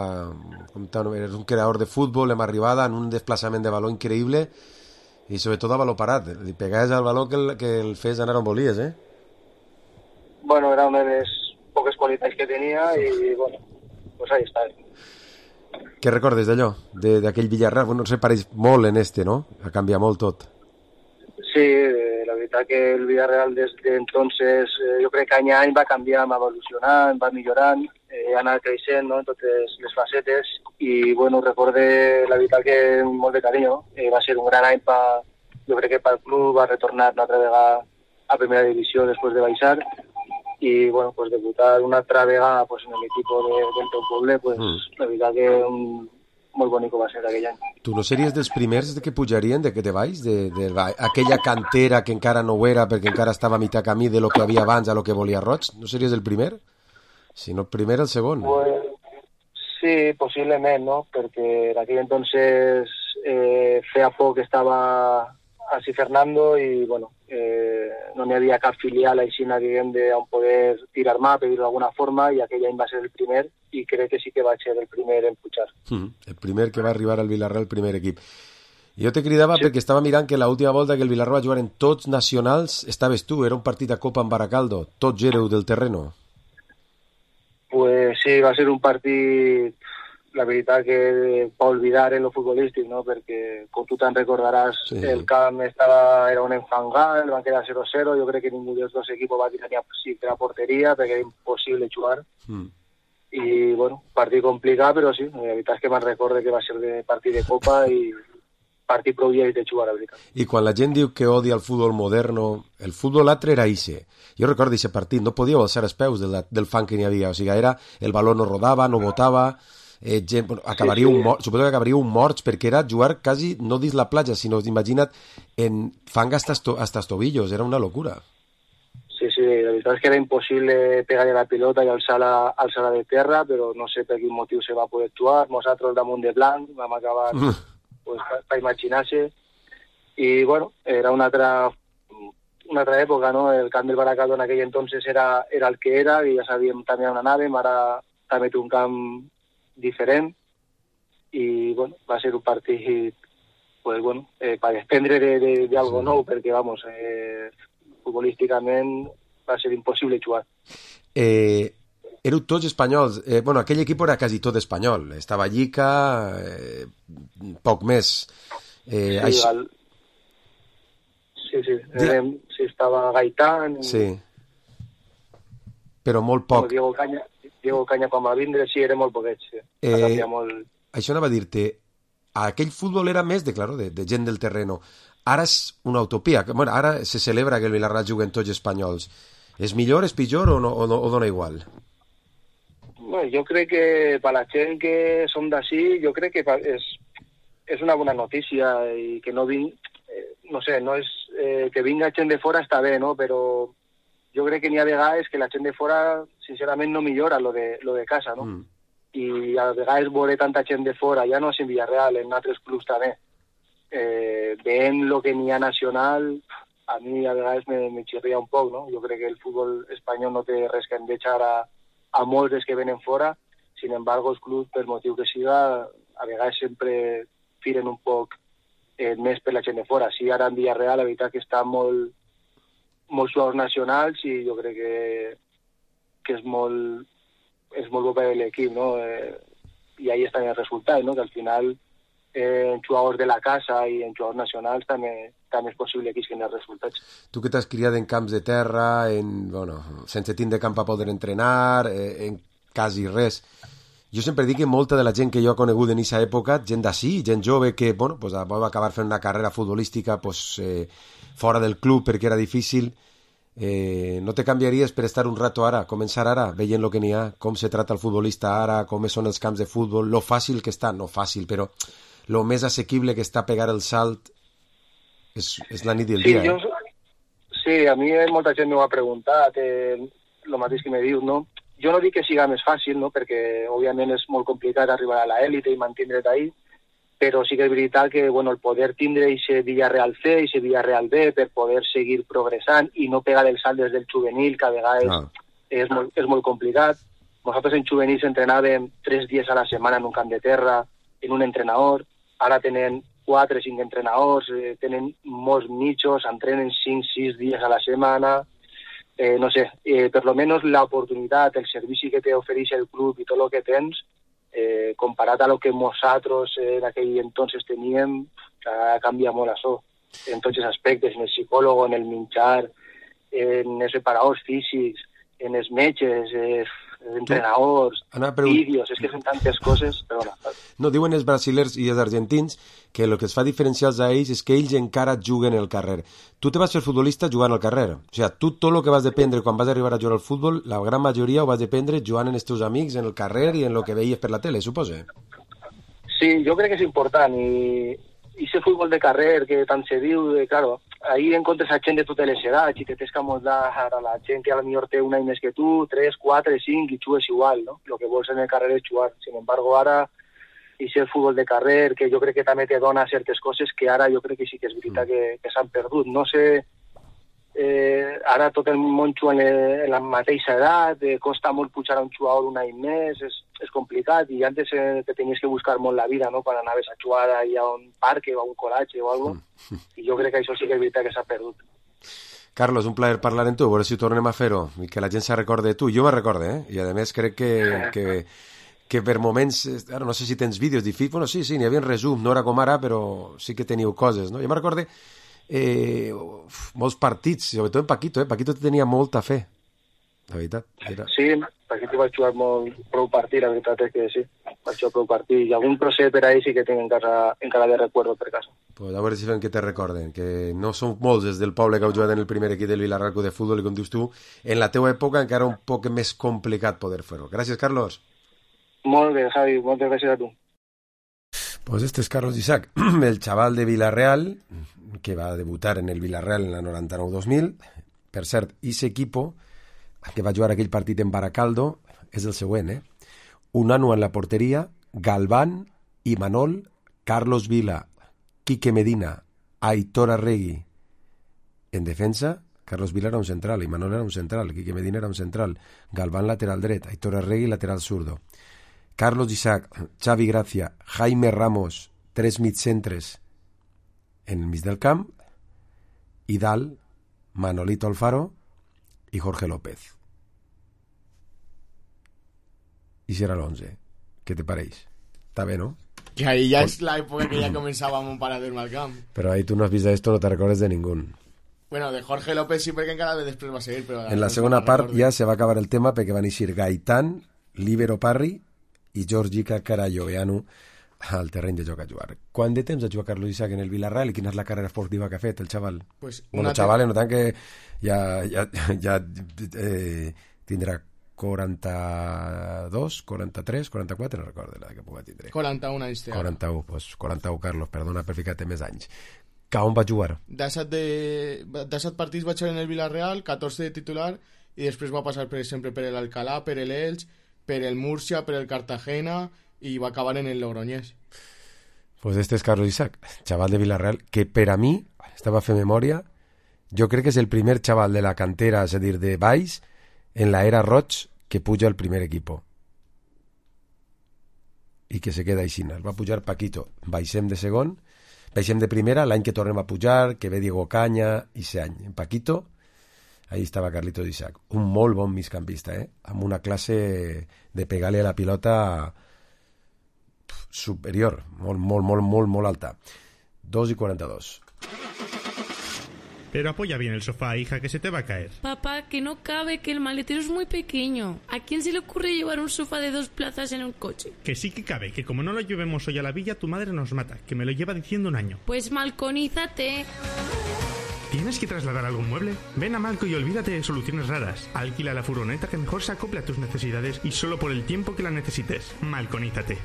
eres un creador de futbol, amb arribada en un desplaçament de baló increïble i sobretot a baló parat. Li pegaves al baló que el fes anar on volies, eh? Bueno, era una de les poques qualitats que tenia i, bueno, pues ahí està. Què recordes d'allò, d'aquell Villarreal? Bueno, no se pareix molt en no? Ha canviat molt tot. Sí, la veritat que el Villarreal des d'entonces jo crec que any a any va canviant, va evolucionant, va millorant, ha anat creixent, no?, en totes les facetes i, bueno, recorde la veritat que molt de carinyo. Va ser un gran any, jo crec que pel club, va retornar una altra vegada a primera divisió després de baixar i, bueno, pues debutar una altra vegada pues, en l'equip del teu poble, pues la veritat que molt bonic va ser aquell any. Tu no series dels primers que pujarien de que te vais? Aquella cantera que encara no ho era perquè encara estava a mitjà camí de lo que havia abans a lo que volia Roig? No series el primer? Si no el primer, el segon. Pues, sí, possiblement, no? Perquè en aquell entonces feia poc que estava així Fernando i, bueno, no n'hi havia cap filial així on poder tirar mà, per dir-ho d'alguna forma, i aquell any va ser el primer i crec que sí que va ser el primer en pujar. El primer que va arribar al Vila-real, el primer equip. Jo te cridava perquè estava mirant que l'última volta que el Vilarroa jugaren tots nacionals estaves tu, era un partit a Copa en Baracaldo, tots éreu del terreno. Pues sí, va ser un partit, la veritat que pa oblidar en lo futbolístic, no? Perquè, com tu te'n recordaràs, sí. El camp era un enfangar, van quedar 0-0, jo crec que ningú dels dos equipos va tirar ni a la porteria perquè era impossible jugar. I, bueno, partit complicat, però sí, la veritat és que me'n recorde que va ser de partit de Copa i partit prou lleig de jugar, la veritat. I quan la gent diu que odia el futbol moderno, el futbol altre era ixe. Jo recordo aquest partit, no podíeu alçar els peus del fan que n'hi havia, o sigui, era el baló no rodava, no botava, gent, acabaria sí. Suposo que acabaríeu morts perquè era jugar quasi, no dins la platja, sinó imagina't en fang hasta els tobillos, era una locura. Sí, la veritat és que era impossible pegar-li la pilota i alçar-la de terra, però no sé per quin motiu se va poder actuar. Nosaltres damunt de blanc vam acabar pues, per imaginar-se. I, bueno, era una altra època, no? El camp del Baracaldo en aquell entonces era el que era, i ja sabíem també on anàvem, ara també té un camp diferent, i, bueno, va ser un partit, pues, bueno, per desprendre d'algo nou, perquè, vamos, futbolísticament va ser impossible jugar. Éreu tots espanyols. Bueno, aquell equip era quasi tot espanyol. Estava Llica, poc més. Sí, estava Gaitán. Sí. Però molt poc. Diego Caña quan va vindre, sí, era molt poquet. Sí. Això anava a dir-te, aquell futbol era més de gent del terreno. Ara és una utopia. Bueno, ara se celebra que el Vilarroa juguen tots espanyols. És millor, és pitjor o dona igual? Bueno, jo crec que per la gent que som d'ací, jo crec que és una bona notícia i que no no és que vinga gent de fora està bé, no? Però jo crec que n'hi ha vegades que la gent de fora sincerament no millora lo de casa, no? I a vegades veure tanta gent de fora, ja no és en Villarreal, en altres clubs també, veient lo que n'hi ha nacional, a mi a vegades me xirria un poc, no? Jo crec que el futbol espanyol no té res que envejar a molts dels que venen fora, sin embargo els clubs, per motiu que siga, a vegades sempre firen un poc més per la gent de fora. Sí, ara en Villarreal la veritat que està molt suaus nacionals i jo crec que és molt bo per l'equip, no? I ahí estan els resultats, no? Que al final en jugadors de la casa i en jugadors nacionals també és possible que isquen els resultats. Tu que t'has criat en camps de terra, sense tindre camp a poder entrenar, en quasi res. Jo sempre dic que molta de la gent que jo he conegut en aquesta època, gent d'ací, gent jove que va acabar fent una carrera futbolística fora del club perquè era difícil, no te canviaries per estar un rato ara, començar ara, veient el que n'hi ha, com se trata el futbolista ara, com són els camps de futbol, lo fàcil que està, no fàcil, però lo més assequible que està pegar el salt és la nit i el dia. Sí, a mi molta gent m'ho ha preguntat, el mateix que me dius, no? Jo no dic que siga més fàcil, no? Perquè òbviament és molt complicat arribar a l'élite i mantindre't ahí, però sí que és veritat que el poder tindre aquest Villarreal C, aquest Villarreal B, per poder seguir progressant i no pegar el salt des del juvenil, que a vegades és molt complicat. Nosaltres en juvenils entrenàvem 3 dies a la setmana en un camp de terra, en un entrenador, ara tenen 4 o 5 entrenadors, tenen molts mitjos, entrenen 5-6 dies a la setmana, no sé, per lo menos la oportunitat, el servici que t'ofereix el club i tot el que tens, comparat a lo que nosaltres en aquell entonces teníem, canvia molt això, en tots els aspectes, en el psicòleg, en el menjar, en els preparadors físics, en els metges, entrenadors, vídeos, és que són tantes coses, però no, diuen els brasilers i els argentins que el que es fa diferencials a ells és que ells encara juguen al carrer. Tu te vas fer futbolista jugant al carrer. O sigui, tu tot el que vas dependre quan vas arribar a jugar al futbol, la gran majoria ho vas dependre jugant amb els teus amics, en el carrer i en el que veies per la tele, suposo. Sí, jo crec que és important i ese futbol de carrer que tant se diu, claro, ahí encontres a gent de totes les edats i te tens que amoldar a la gent que a lo millor té un any més que tu, 3, 4, 5 i jugues igual, no? Lo que vols en el carrer és jugar. Sin embargo, ara ese futbol de carrer que jo crec que també te dona certes coses que ara jo crec que sí que és veritat que s'han perdut. No sé ara tot el món juga en la mateixa edat, costa molt pujar a un jugador un any més, és complicat, i antes te tenies que buscar molt la vida, no?, quan anaves a jugar a un parc o a un col·legi o alguna cosa, i jo crec que això sí que és veritat que s'ha perdut. Carlos, un plaer parlar amb tu, a veure si tornem a fer-ho i que la gent se recorde de tu. Jo me recorde, i a més crec que per moments, ara no sé si tens vídeos difícils, bueno, sí, n'hi havia resum, no era com ara, però sí que teniu coses, no? Jo me recorde molts partits, sobretot en Paquito, Paquito tenia molta fe, la veritat. Sí, Paquito va jugar prou partit, la veritat és que sí, va jugar prou partit, i algun procés per ahí sí que tinc encara de recuerdo per casa. Pues a veure si fem que te recorden, que no són molts des del poble que heu jugat en el primer equip del Villarreal de futbol, i com dius tu, en la teua època encara un poc més complicat poder fer-ho. Gràcies, Carlos. Molt bé, Javi, moltes gràcies a tu. Pues este es Carlos Isaac, el chaval de Villarreal, que va a debutar en el Villarreal en la 99-2000. Per cert, ese equipo que va jugar aquell partit en Baracaldo és el següent, Un nano en la porteria, Galván, Imanol, Carlos Vila, Quique Medina, Aitor Arregui. En defensa, Carlos Vila era un central, Imanol era un central, Quique Medina era un central, Galván lateral dret, Aitor Arregui lateral zurdo. Carlos Isaac, Xavi Gracia, Jaime Ramos, 3 mitcentres en el mig del camp, i dalt, Manolito Alfaro i Jorge López. I si era l'11. Què te pareix? Està bé, no? Que ahí ya es la época que ya comenzábamos un paradero al camp. Pero ahí tú no has visto esto, no te recordes de ningún. Bueno, de Jorge López sí, perquè encara després va seguir, però... En la segona part ja se va acabar el tema perquè van eixir Gaitán, Líbero Parri i Georgica Carayoveanu al terreny de joc a jugar. Quant de temps ha jugat Carlos Isaac en el Villarreal i quina és la carrera esportiva que ha fet el xaval? Pues bueno, xaval, no tant que ja tindrà 42, 43, 44, no recordo la que pugui tindre. 41 anys té. 41, pues 41, Carlos, perdona per ficar-te més anys. Que on va jugar? De 7 partits va jugar en el Villarreal, 14 de titular, i després va passar, per exemple, per l'Alcalá, per l'Elx, per el Murcia, per el Cartagena, i va acabar en el Logroñés. Pues este es Carlos Isaac, chaval de Villarreal, que per a mi, estava a fer memòria, jo crec que és el primer chaval de la cantera, és a dir, de Baix, en la era Roig, que puja al primer equipo. I que se queda així. Va pujar Paquito. Baixem de segon, baixem de primera, l'any que tornem a pujar, que ve Diego Caña, i ese any. En Paquito, ahí estava Carlitos Isaac. Un molt bon migcampista, amb una classe de pegar-li a la pilota superior, molt alta. 2:42. Pero apoya bien el sofá, hija, que se te va a caer. Papá, que no cabe, que el maletero es muy pequeño. ¿A quién se le ocurre llevar un sofá de 2 plazas en un coche? Que sí que cabe, que como no lo llevemos hoy a la villa, tu madre nos mata, que me lo lleva diciendo un año. Pues malconízate. ¿Tienes que trasladar algún mueble? Ven a Malco y olvídate de soluciones raras. Alquila la furgoneta que mejor se acople a tus necesidades y solo por el tiempo que la necesites. Malconízate.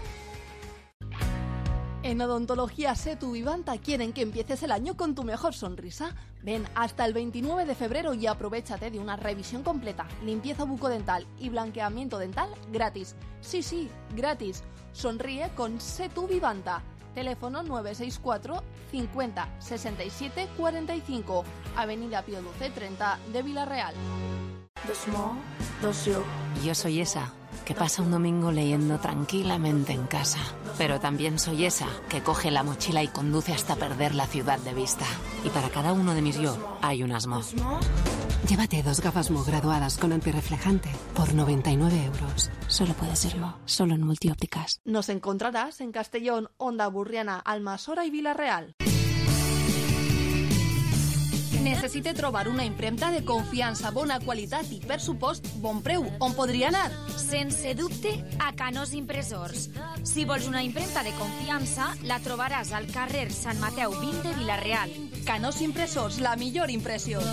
En Odontología Setu Vivanta quieren que empieces el año con tu mejor sonrisa. Ven hasta el 29 de febrero y aprovéchate de una revisión completa, limpieza bucodental y blanqueamiento dental gratis. Sí, gratis. Sonríe con Setu Vivanta. Teléfono 964 50 67 45, Avenida Pío XII 30 de Villarreal. Yo soy esa que pasa un domingo leyendo tranquilamente en casa. Pero también soy esa que coge la mochila y conduce hasta perder la ciudad de vista. Y para cada uno de mis yo hay un Asmo. Llévate 2 gafas Mo graduadas con antirreflejante por 99 euros. Solo puede serlo, solo en Multiópticas. Nos encontrarás en Castellón, Onda Burriana, Almassora i Vila-real. Necessite trobar una impremta de confiança, bona qualitat i, per supost, bon preu. On podria anar? Sense dubte, a Canós Impressors. Si vols una impremta de confiança, la trobaràs al carrer Sant Mateu 20 de Vila-real. Canós Impressors, la millor impressió.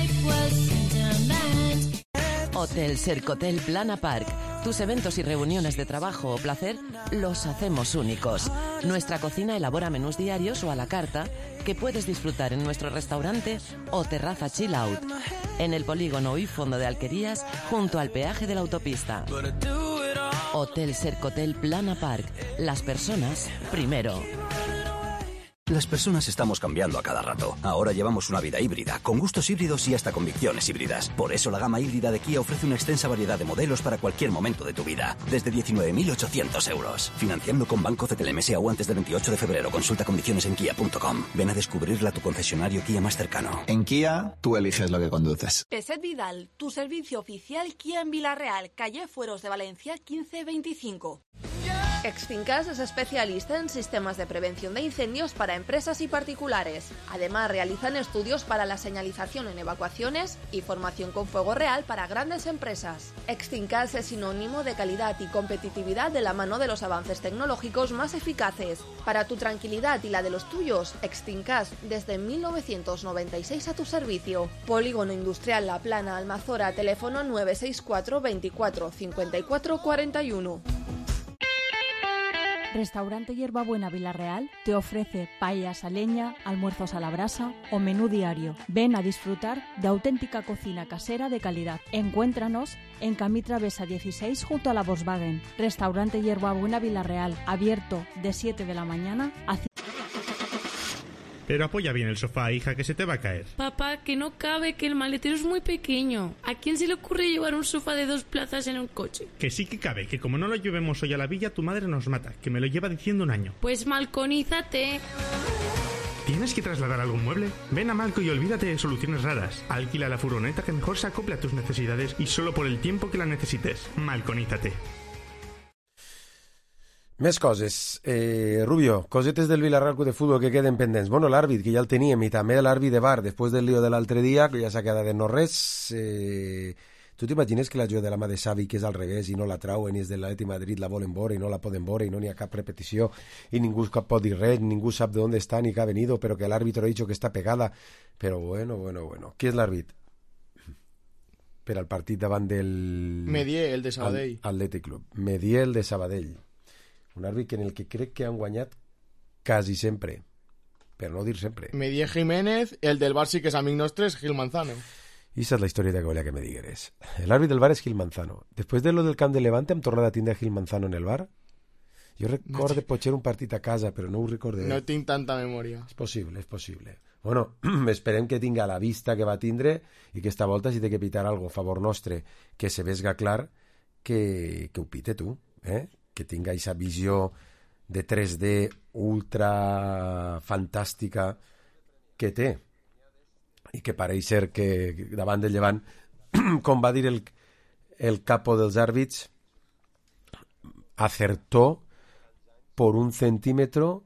Hotel Cercotel Plana Park. Tus eventos y reuniones de trabajo o placer los hacemos únicos. Nuestra cocina elabora menús diarios o a la carta que puedes disfrutar en nuestro restaurante o terraza chill out. En el polígono y fondo de Alquerías, junto al peaje de la autopista. Hotel Cercotel Plana Park. Las personas primero. Las personas estamos cambiando a cada rato. Ahora llevamos una vida híbrida, con gustos híbridos y hasta convicciones híbridas. Por eso la gama híbrida de Kia ofrece una extensa variedad de modelos para cualquier momento de tu vida. Desde 19.800 euros. Financiando con Banco CTLM o antes del 28 de febrero. Consulta condiciones en kia.com. Ven a descubrirla a tu concesionario Kia más cercano. En Kia, tú eliges lo que conduces. Peset Vidal, tu servicio oficial Kia en Villarreal, calle Fueros de Valencia 1525. Exfincas es especialista en sistemas de prevención de incendios para empresas y particulares. Además, realizan estudios para la señalización en evacuaciones y formación con fuego real para grandes empresas. Exfincas es sinónimo de calidad y competitividad de la mano de los avances tecnológicos más eficaces. Para tu tranquilidad y la de los tuyos, Exfincas desde 1996 a tu servicio. Polígono Industrial La Plana, Almazora, teléfono 964 24 54 41. Restaurante Hierbabuena Villarreal te ofrece paellas a leña, almuerzos a la brasa o menú diario. Ven a disfrutar de auténtica cocina casera de calidad. Encuéntranos en Camí Travesa 16 junto a la Volkswagen. Restaurante Hierbabuena Villarreal, abierto de 7 de la mañana a... Pero apoya bien el sofá, hija, que se te va a caer. Papá, que no cabe, que el maletero es muy pequeño. ¿A quién se le ocurre llevar un sofá de 2 plazas en un coche? Que sí que cabe, que como no lo llevemos hoy a la villa, tu madre nos mata, que me lo lleva diciendo un año. Pues malconízate. ¿Tienes que trasladar algún mueble? Ven a Malco y olvídate de soluciones raras. Alquila la furgoneta que mejor se acople a tus necesidades y solo por el tiempo que la necesites. Malconízate. Més coses. Rubio, cosetes del Villarreal Club de Fútbol que queden pendents. Bueno, l'àrbit, que ja el teníem, i també l'àrbit de VAR, després del lío de l'altre dia, que ja s'ha quedat en no res. Tu t'imagines que la juga de la mà de Xavi, que és al revés, i no la trauen, i és de l'Atleti Madrid, la volen veure, i no la poden veure, i no n'hi ha cap repetició, i ningú pot dir res, ningú sap de on està ni que ha venido, però que l'àrbitro ha dit que està pegada. Però bueno. Qui és l'àrbit? Per al partit davant del... Medier, el de Sabadell. Atlètic Club. Medier, el de Sabadell. Un àrbit en el que crec que han guanyat quasi sempre, per no dir sempre. Medier Jiménez, el del Bar sí que és amic nostre, és Gil Manzano. I esa és la història que volia que me digueres. L'àrbit del bar és Gil Manzano. Després de lo del camp de Levante hem tornat a tindre a Gil Manzano en el bar. Jo recordo potser un partit a casa, però no ho recordo. No tinc tanta memòria. És possible. Bueno, esperem que tinga la vista que va tindre i que esta volta si té que pitar algo a favor nostre, que se vesga clar que ho pite tu, que tinga aquesta visió de 3D ultra fantàstica que té i que pareix ser que davant del Llevant, com va dir el capo dels àrbits, acertó por 1 centímetro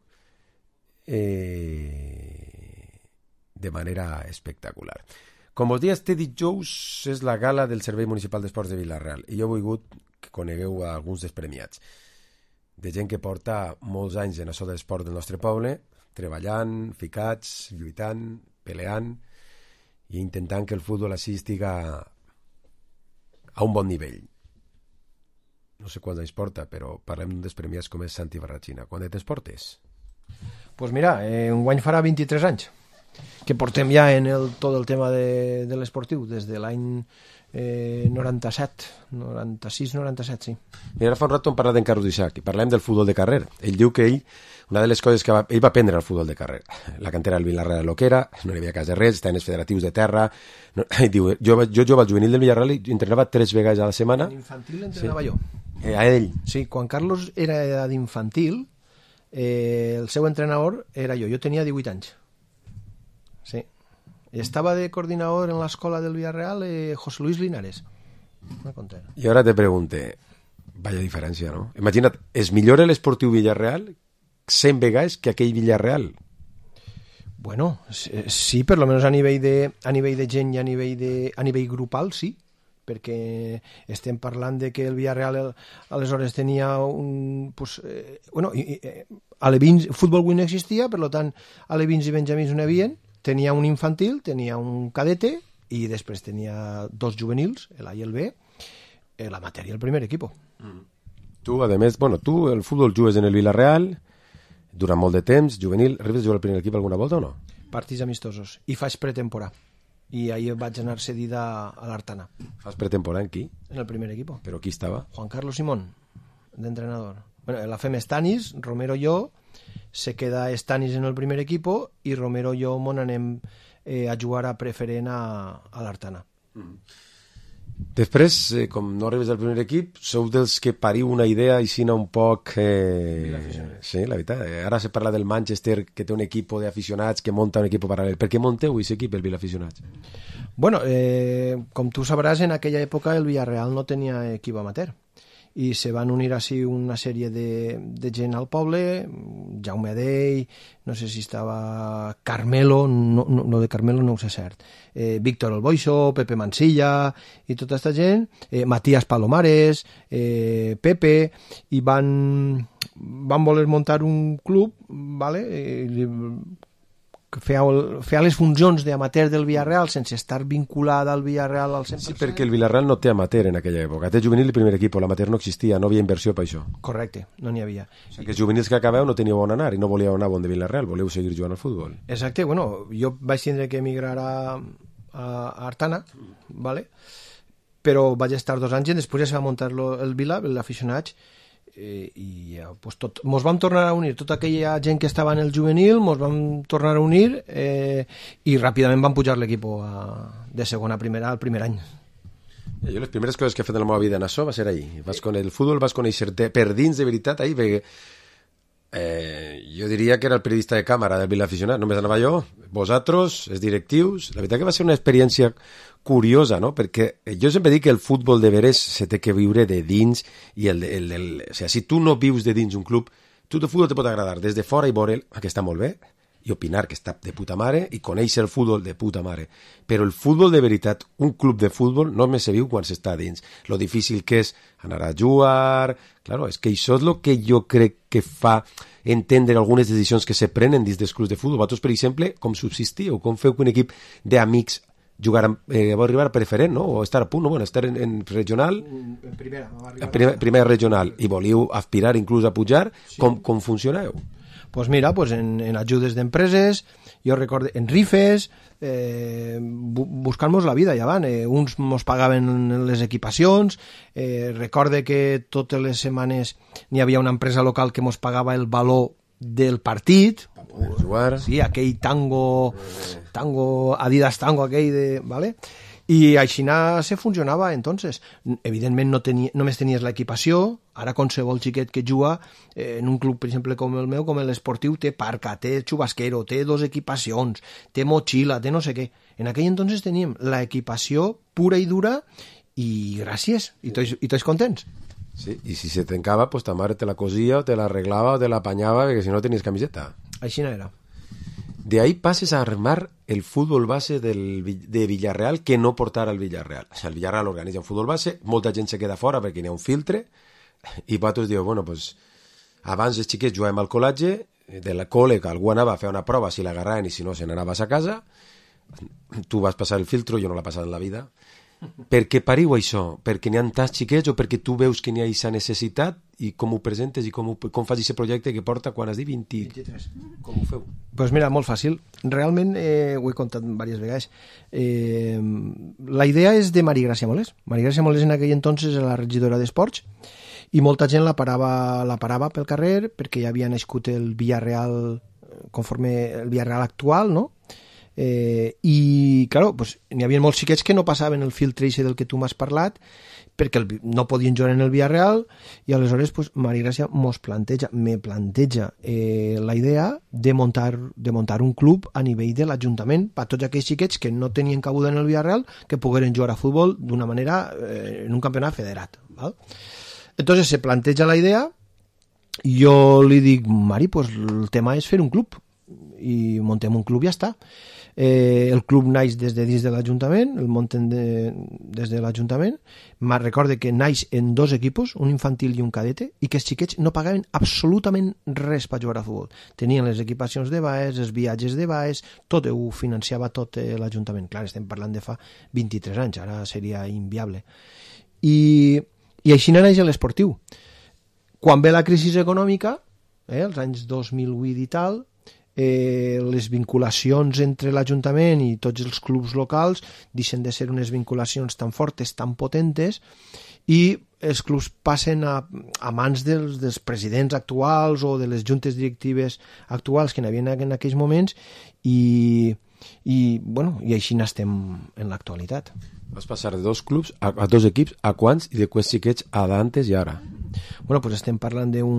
de manera espectacular. Com us dia, este dijous és la gala del Servei Municipal d'Esports de Villarreal i jo he volgut que conegueu a alguns dels premiats, de gent que porta molts anys en això de l'esport del nostre poble, treballant, ficats, lluitant, peleant i intentant que el futbol així estiga a un bon nivell. No sé quants anys porta, però parlem d'un dels premiats com és Santi Barrachina. Quant de temps portes? Pues mira, enguany farà 23 anys que portem ja en tot el tema de l'esportiu, des de l'any 96-97, sí. Mira, ara fa un rato hem parlat d'en Carlos Isaac i parlem del futbol de carrer. Ell diu que una de les coses que ell va aprendre al futbol de carrer, la cantera del Villarreal lo que era, no hi havia cas de res, estaven els federatius de terra, ell diu, jo jugava al juvenil del Villarreal i entrenava 3 vegades a la setmana. En infantil entrenava jo. A ell? Sí, quan Carlos era d'infantil, el seu entrenador era jo tenia 18 anys. Sí. Estaba de coordinador en l'escola del Villarreal José Luis Linares. I ara te pregunte, vaya diferència, no? Imagina't, es millora l'esportiu Villarreal 100 vegades que aquell Villarreal? Bueno, sí, per lo menos a nivell de gent i a nivell grupal, sí, perquè estem parlant de que el Villarreal aleshores tenia un... Futbol Win no existia, per tant, alevins i benjamins no hi havia. Tenia un infantil, tenia un cadete i després tenia 2 juvenils, l'A i el B, la matèria el primer equip. Tu, a més, tu el futbol jugues en el Villarreal durant molt de temps, juvenil, arribes a jugar al primer equip alguna volta o no? Partits amistosos, i faig pretemporada. I ahir vaig anar cedida a l'Artana. Fas pretemporada en qui? En el primer equip. Però qui estava? Juan Carlos Simón, d'entrenador. Bueno, la fem Estanis, Romero jo, se queda Stanis en el primer equipo i Romero i jo mon anem a jugar a preferent a l'Artana. Després, com no arribes al primer equip, sou dels que pariu una idea així un poc... Sí, la veritat. Ara se parla del Manchester, que té un equip d'aficionats que monta un equip paral·lel. Per què monteu aquest equip, el Vilaficionats? Bueno, com tu sabràs, en aquella època el Villarreal no tenia equip amateur i se van unir així una sèrie de gent al poble, Jaume Adell, no sé si estava Carmelo, no de Carmelo no ho sé cert, Víctor El Boixo, Pepe Mansilla i tota aquesta gent, Matías Palomares, Pepe, i van voler muntar un club, vale? Feia les funcions d'amateur del Villarreal sense estar vinculada al Villarreal al 100%. Sí, perquè el Villarreal no té amateur en aquella època. Té juvenil i primer equip, l'amateur no existia, no havia inversió per això. Correcte, no n'hi havia. O sigui que els juvenils que acabeu no teníeu on anar i no volíeu anar on de Villarreal, voleu seguir jugant al futbol. Exacte, bueno, jo vaig tindre que emigrar a Artana, ¿vale? Però vaig estar 2 anys i després ja se va muntar el Vila, l'aficionats, i pues mos vam tornar a unir, tota aquella gent que estava en el juvenil mos vam tornar a unir i ràpidament vam pujar l'equip de segona a primera al primer any. Jo les primeres coses que he fet en la meva vida en això va ser ahir. El futbol vas conèixer-te per dins de veritat ahir, perquè jo diria que era el periodista de càmera del Vilaficionat, només anava jo, vosaltres, els directius. La veritat que va ser una experiència curiosa, no? Perquè jo sempre dic que el futbol de veres se té que viure de dins i o sigui, si tu no vius de dins un club, tu el futbol te pot agradar des de fora i veure'l, que està molt bé, i opinar que està de puta mare i conèixer el futbol de puta mare, però el futbol de veritat, un club de futbol només se viu quan s'està dins, lo difícil que és anar a jugar, claro, és que això és el que jo crec que fa entendre algunes decisions que se prenen dins dels clubs de futbol. Vosaltres, per exemple, com subsistíeu, com feu que un equip d'amics jugar va arribar a preferent, no? O estar a punt, no? Bueno, estar en regional, en primera regional, i volíeu aspirar inclús a pujar, sí. Com funcioneu? Pues mira, pues en ajudes d'empreses, jo recordo, en rifes, buscant-nos la vida, ja van. Uns mos pagaven les equipacions, recorde que totes les setmanes n'hi havia una empresa local que mos pagava el valor del partit, sí, aquell tango Adidas Tango aquell ¿vale? I així se funcionava entonces. Evidentment només tenies l'equipació. Ara qualsevol xiquet que juga en un club, per exemple, com el meu, com l'Esportiu, té parca, té xubasquero, té 2 equipacions, té motxilla, té no sé què. En aquell entonces teníem l'equipació pura i dura i gràcies, i tots contents. Sí, i si se trencava, pues ta mare te la cosia o te la arreglava o te la apanyava, perquè si no tenies camiseta. Així no era. De ahí passes a armar el fútbol base de Villarreal que no portar al Villarreal. O sigui, el Villarreal organitza un fútbol base, molta gent se queda fora perquè n'hi ha un filtre, i vosaltres dieu, bueno, pues, abans els xiquets jugàvem al col·legi, de la col·le, que algú anava a fer una prova, si l'agarraven i si no, se n'anaves a casa, tu vas passar el filtro, jo no l'he passat en la vida. Per què pariu això? Perquè n'hi ha tants xiquets o perquè tu veus que n'hi ha aquesta necessitat i com ho presentes i com fas aquest projecte que porta, quan has dit 23? Com ho feu? Doncs mira, molt fàcil. Realment, ho he contat diverses vegades. La idea és de Maria Gràcia Molés. Maria Gràcia Molés en aquell entonces era la regidora d'Esports i molta gent la parava pel carrer perquè ja havia nascut el Villarreal conforme el Villarreal actual, no? I clar, pues, n'hi havia molts xiquets que no passaven el filtre del que tu m'has parlat perquè no podien jugar en el Villarreal i aleshores pues, Maria Gràcia me planteja la idea de montar un club a nivell de l'Ajuntament per tots aquells xiquets que no tenien cabuda en el Villarreal que pogueren jugar a futbol d'una manera en un campionat federat, ¿vale? Entonces se planteja la idea i jo li dic, Mari, pues, el tema és fer un club i montem un club i ja està. El club naix des de dins de l'Ajuntament, el munten des de l'Ajuntament. Me recorde que naix en 2 equipos, un infantil i un cadete, i que els xiquets no pagaven absolutament res per jugar a futbol. Tenien les equipacions de baes, els viatges de baes, tot ho financiava tot l'Ajuntament. Clar, estem parlant de fa 23 anys, ara seria inviable. I així naix l'Esportiu. Quan ve la crisi econòmica, els anys 2008 i tal, les vinculacions entre l'Ajuntament i tots els clubs locals deixen de ser unes vinculacions tan fortes, tan potentes, i els clubs passen a mans dels presidents actuals o de les juntes directives actuals que n'hi havia en aquells moments i així n'estem en l'actualitat. Vas passar de 2 clubs a 2 equips, a quants i de quants xiquets a d'antes i ara? Bueno, pues estem parlant de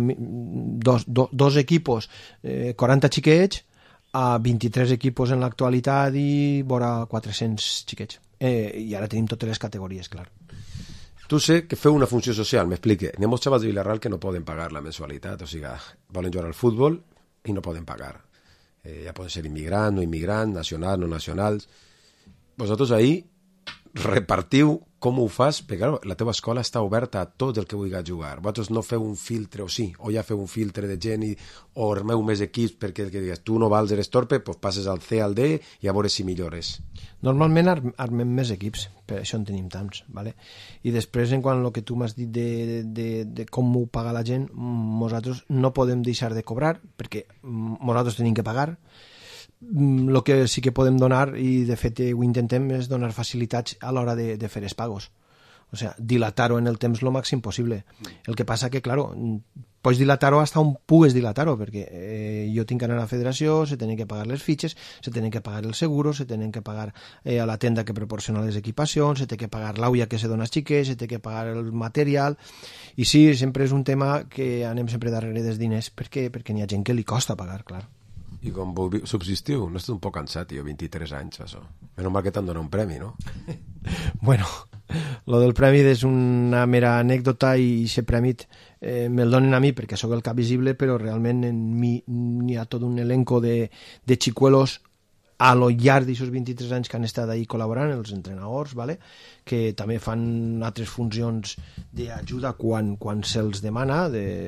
dos equipos, 40 xiquets, a 23 equipos en l'actualitat i vora 400 xiquets. I ara tenim totes les categories, clar. Tu sé que feu una funció social, m'explique. N'hi ha molts xavals de Vilarreal que no poden pagar la mensualitat, o sigui, volen jugar al futbol i no poden pagar. Ja poden ser immigrants, no immigrants, nacionals, no nacionals. Vosaltres ahir repartiu com ho fas, perquè clar, la teva escola està oberta a tot el que vulgui jugar. Vosaltres no feu un filtre, o ja feu un filtre de gent o armeu més equips perquè el que digues, tu no vals, eres torpe, doncs passes al C, al D i a veure si millores. Normalment armem més equips, per això en tenim tants, ¿vale? I després, en quant al que tu m'has dit de com ho paga la gent, nosaltres no podem deixar de cobrar, perquè nosaltres tenim que pagar. El que sí que podem donar, i de fet ho intentem, és donar facilitats a l'hora de fer els pagos. O sea, dilatar-ho en el temps lo màxim possible. El que passa que, claro, pots dilatar-ho hasta on pugues dilatar-ho, perquè jo tinc que anar a la federació, se tenen que pagar les fitxes, se tenen que pagar els seguros, se tenen que pagar a la tenda que proporciona les equipacions, se té que pagar l'auia que se dona als xiquets, se té que pagar el material, i sí, sempre és un tema que anem sempre darrere dels diners, perquè n'hi ha gent que li costa pagar, clar. I com subsistiu? No estàs un poc cansat, tio, 23 anys, això. Menys mal que t'han donat un premi, no? Bueno, lo del premi és una mera anècdota i aquest premi me'l donen a mi perquè sóc el cap visible, però realment en mi n'hi ha tot un elenco de xicuelos a lo llarg d'aquests 23 anys que han estat ahí col·laborant, els entrenadors, ¿vale? Que també fan altres funcions d'ajuda quan se'ls demana,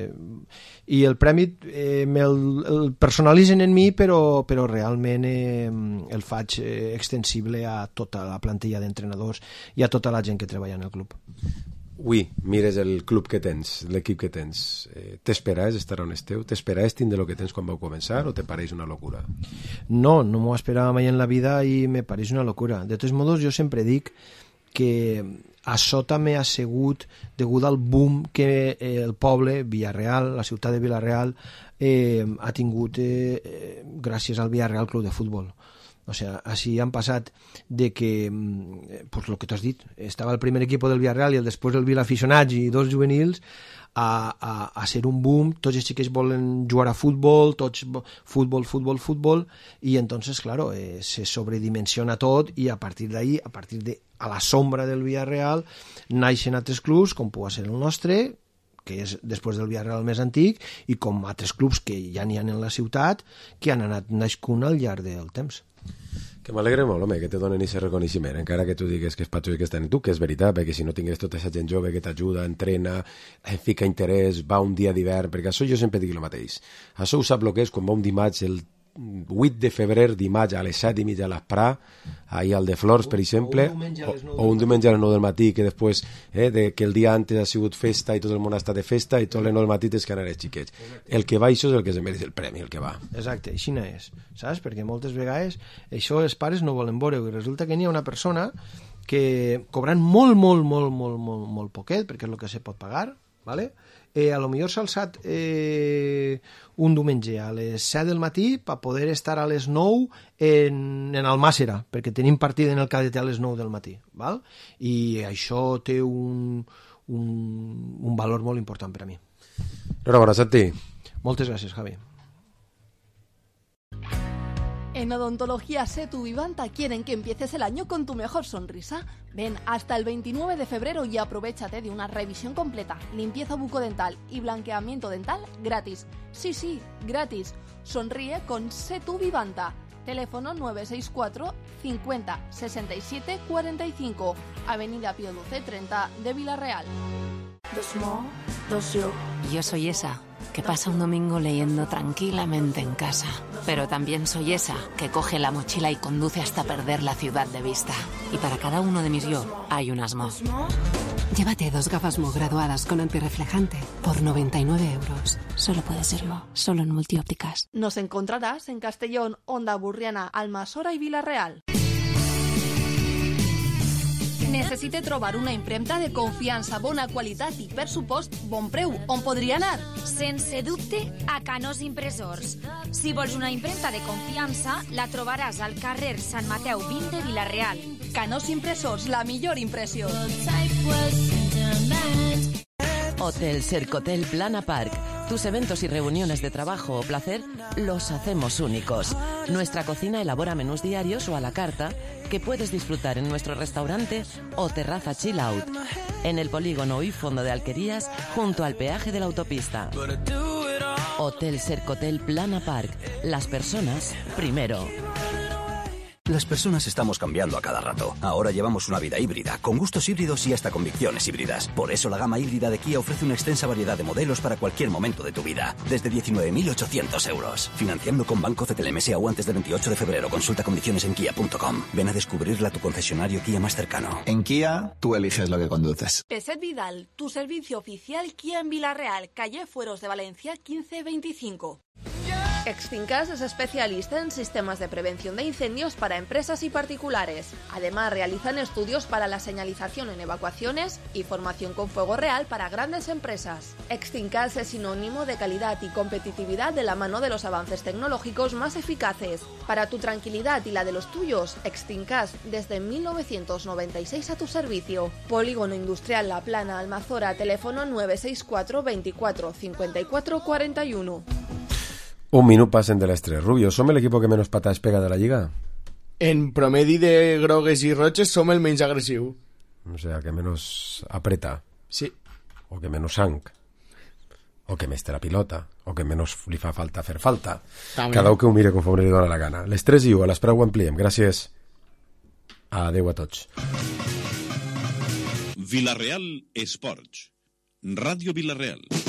i el premi el personalitzen en mi, però realment el faig extensible a tota la plantilla d'entrenadors i a tota la gent que treballa en el club. Ui, mires el club que tens, l'equip que tens, t'esperaves estar on esteu? T'esperaves tindre el que tens quan vau començar o te pareix una locura? No m'ho esperava mai en la vida i me pareix una locura. De tots modos, jo sempre dic que això també ha sigut degut al boom que el poble, Villarreal, la ciutat de Villarreal, ha tingut gràcies al Villarreal Club de Futbol. O sea, així han passat de que, pues lo que tu has dit, estava el primer equip del Villarreal i el després el Vilaficionats i 2 juvenils, a ser un boom, tots els xiquets volen jugar a futbol, tots futbol, i entonces, claro, se sobredimensiona tot i a partir d'ahí, a la sombra del Villarreal, naixen altres clubs, com pugui ser el nostre, que és després del Villarreal més antic, i com altres clubs que ja n'hi ha en la ciutat, que han anat nascut al llarg del temps. Que m'alegre molt, home, que te donen aquest reconeixement, encara que tu digues que és patxo i que estan en tu, que és veritat, perquè si no tingués tota aquesta gent jove que t'ajuda, entrena, fica interès, va un dia d'hivern, perquè això jo sempre dic el mateix. Això ho sap el que és quan va un dimarts, el 8 de febrer, dimarts, a les 7:30 a l'Esprà, ahir al de Flors, per exemple, o un diumenge a les 9 del matí, que després, que el dia antes ha sigut festa i tot el món ha estat de festa, i tot les 9 del matí tens que anar als xiquets. El que va, això és el que se mereix el premi, el que va. Exacte, així no és, saps? Perquè moltes vegades això els pares no volen veure, i resulta que n'hi ha una persona que cobrant molt poquet, perquè és el que se pot pagar, ¿vale? A lo millor s'ha alçat un diumenge a les 7 del matí per poder estar a les 9 en Almàssera, perquè tenim partit en el cadet a les 9 del matí, val? I això té un valor molt important per a mi. Enhorabona, Santi. Moltes gràcies, Javi. En Odontología Setu Vivanta quieren que empieces el año con tu mejor sonrisa. Ven hasta el 29 de febrero y aprovéchate de una revisión completa, limpieza bucodental y blanqueamiento dental gratis. Sí, gratis. Sonríe con Setu Vivanta. Teléfono 964 50 67 45, Avenida Pío XII 30 de Villarreal. Yo soy esa que pasa un domingo leyendo tranquilamente en casa. Pero también soy esa que coge la mochila y conduce hasta perder la ciudad de vista. Y para cada uno de mis yo hay un Asmo. Llévate 2 gafas Mo graduadas con antirreflejante por 99 euros. Solo puede ser Mo, solo en Multiópticas. Nos encontrarás en Castellón, Onda Burriana, Almasora y Villarreal. Necessite trobar una impremta de confiança, bona qualitat i, per supost, bon preu. On podria anar? Sense dubte, a Canós Impressors. Si vols una impremta de confiança, la trobaràs al carrer Sant Mateu 20 de Vila-real. Canós Impressors, la millor impressió. Hotel Sercotel Plana Park. Tus eventos y reuniones de trabajo o placer los hacemos únicos. Nuestra cocina elabora menús diarios o a la carta que puedes disfrutar en nuestro restaurante o terraza chill out. En el polígono y fondo de Alquerías, junto al peaje de la autopista. Hotel Sercotel Plana Park. Las personas primero. Las personas estamos cambiando a cada rato. Ahora llevamos una vida híbrida, con gustos híbridos y hasta convicciones híbridas. Por eso la gama híbrida de Kia ofrece una extensa variedad de modelos para cualquier momento de tu vida. Desde 19.800 euros. Financiando con Banco CTLM o antes del 28 de febrero. Consulta condiciones en kia.com. Ven a descubrirla a tu concesionario Kia más cercano. En Kia, tú eliges lo que conduces. Peset Vidal, tu servicio oficial Kia en Vila-real, calle Fueros de Valencia 1525. Extincas es especialista en sistemas de prevención de incendios para empresas y particulares. Además, realizan estudios para la señalización en evacuaciones y formación con fuego real para grandes empresas. Extincas es sinónimo de calidad y competitividad de la mano de los avances tecnológicos más eficaces. Para tu tranquilidad y la de los tuyos, Extincas desde 1996 a tu servicio. Polígono Industrial La Plana, Almazora, teléfono 964 24 54 41. Un minut passen de les 3. Rubio, som l'equip que menys patats pega de la Lliga? En promedi de grogues i roges som el menys agressiu. O sea, que menos apreta. Sí. O que menos sang. O que més té la pilota. O que menos li fa falta fer falta. També. Cada un que ho mire conforme li dóna la gana. Les 3 i 1, a l'espreu ho ampliem. Gràcies. Adéu a tots. Vila-real Esports. Ràdio Vila-real.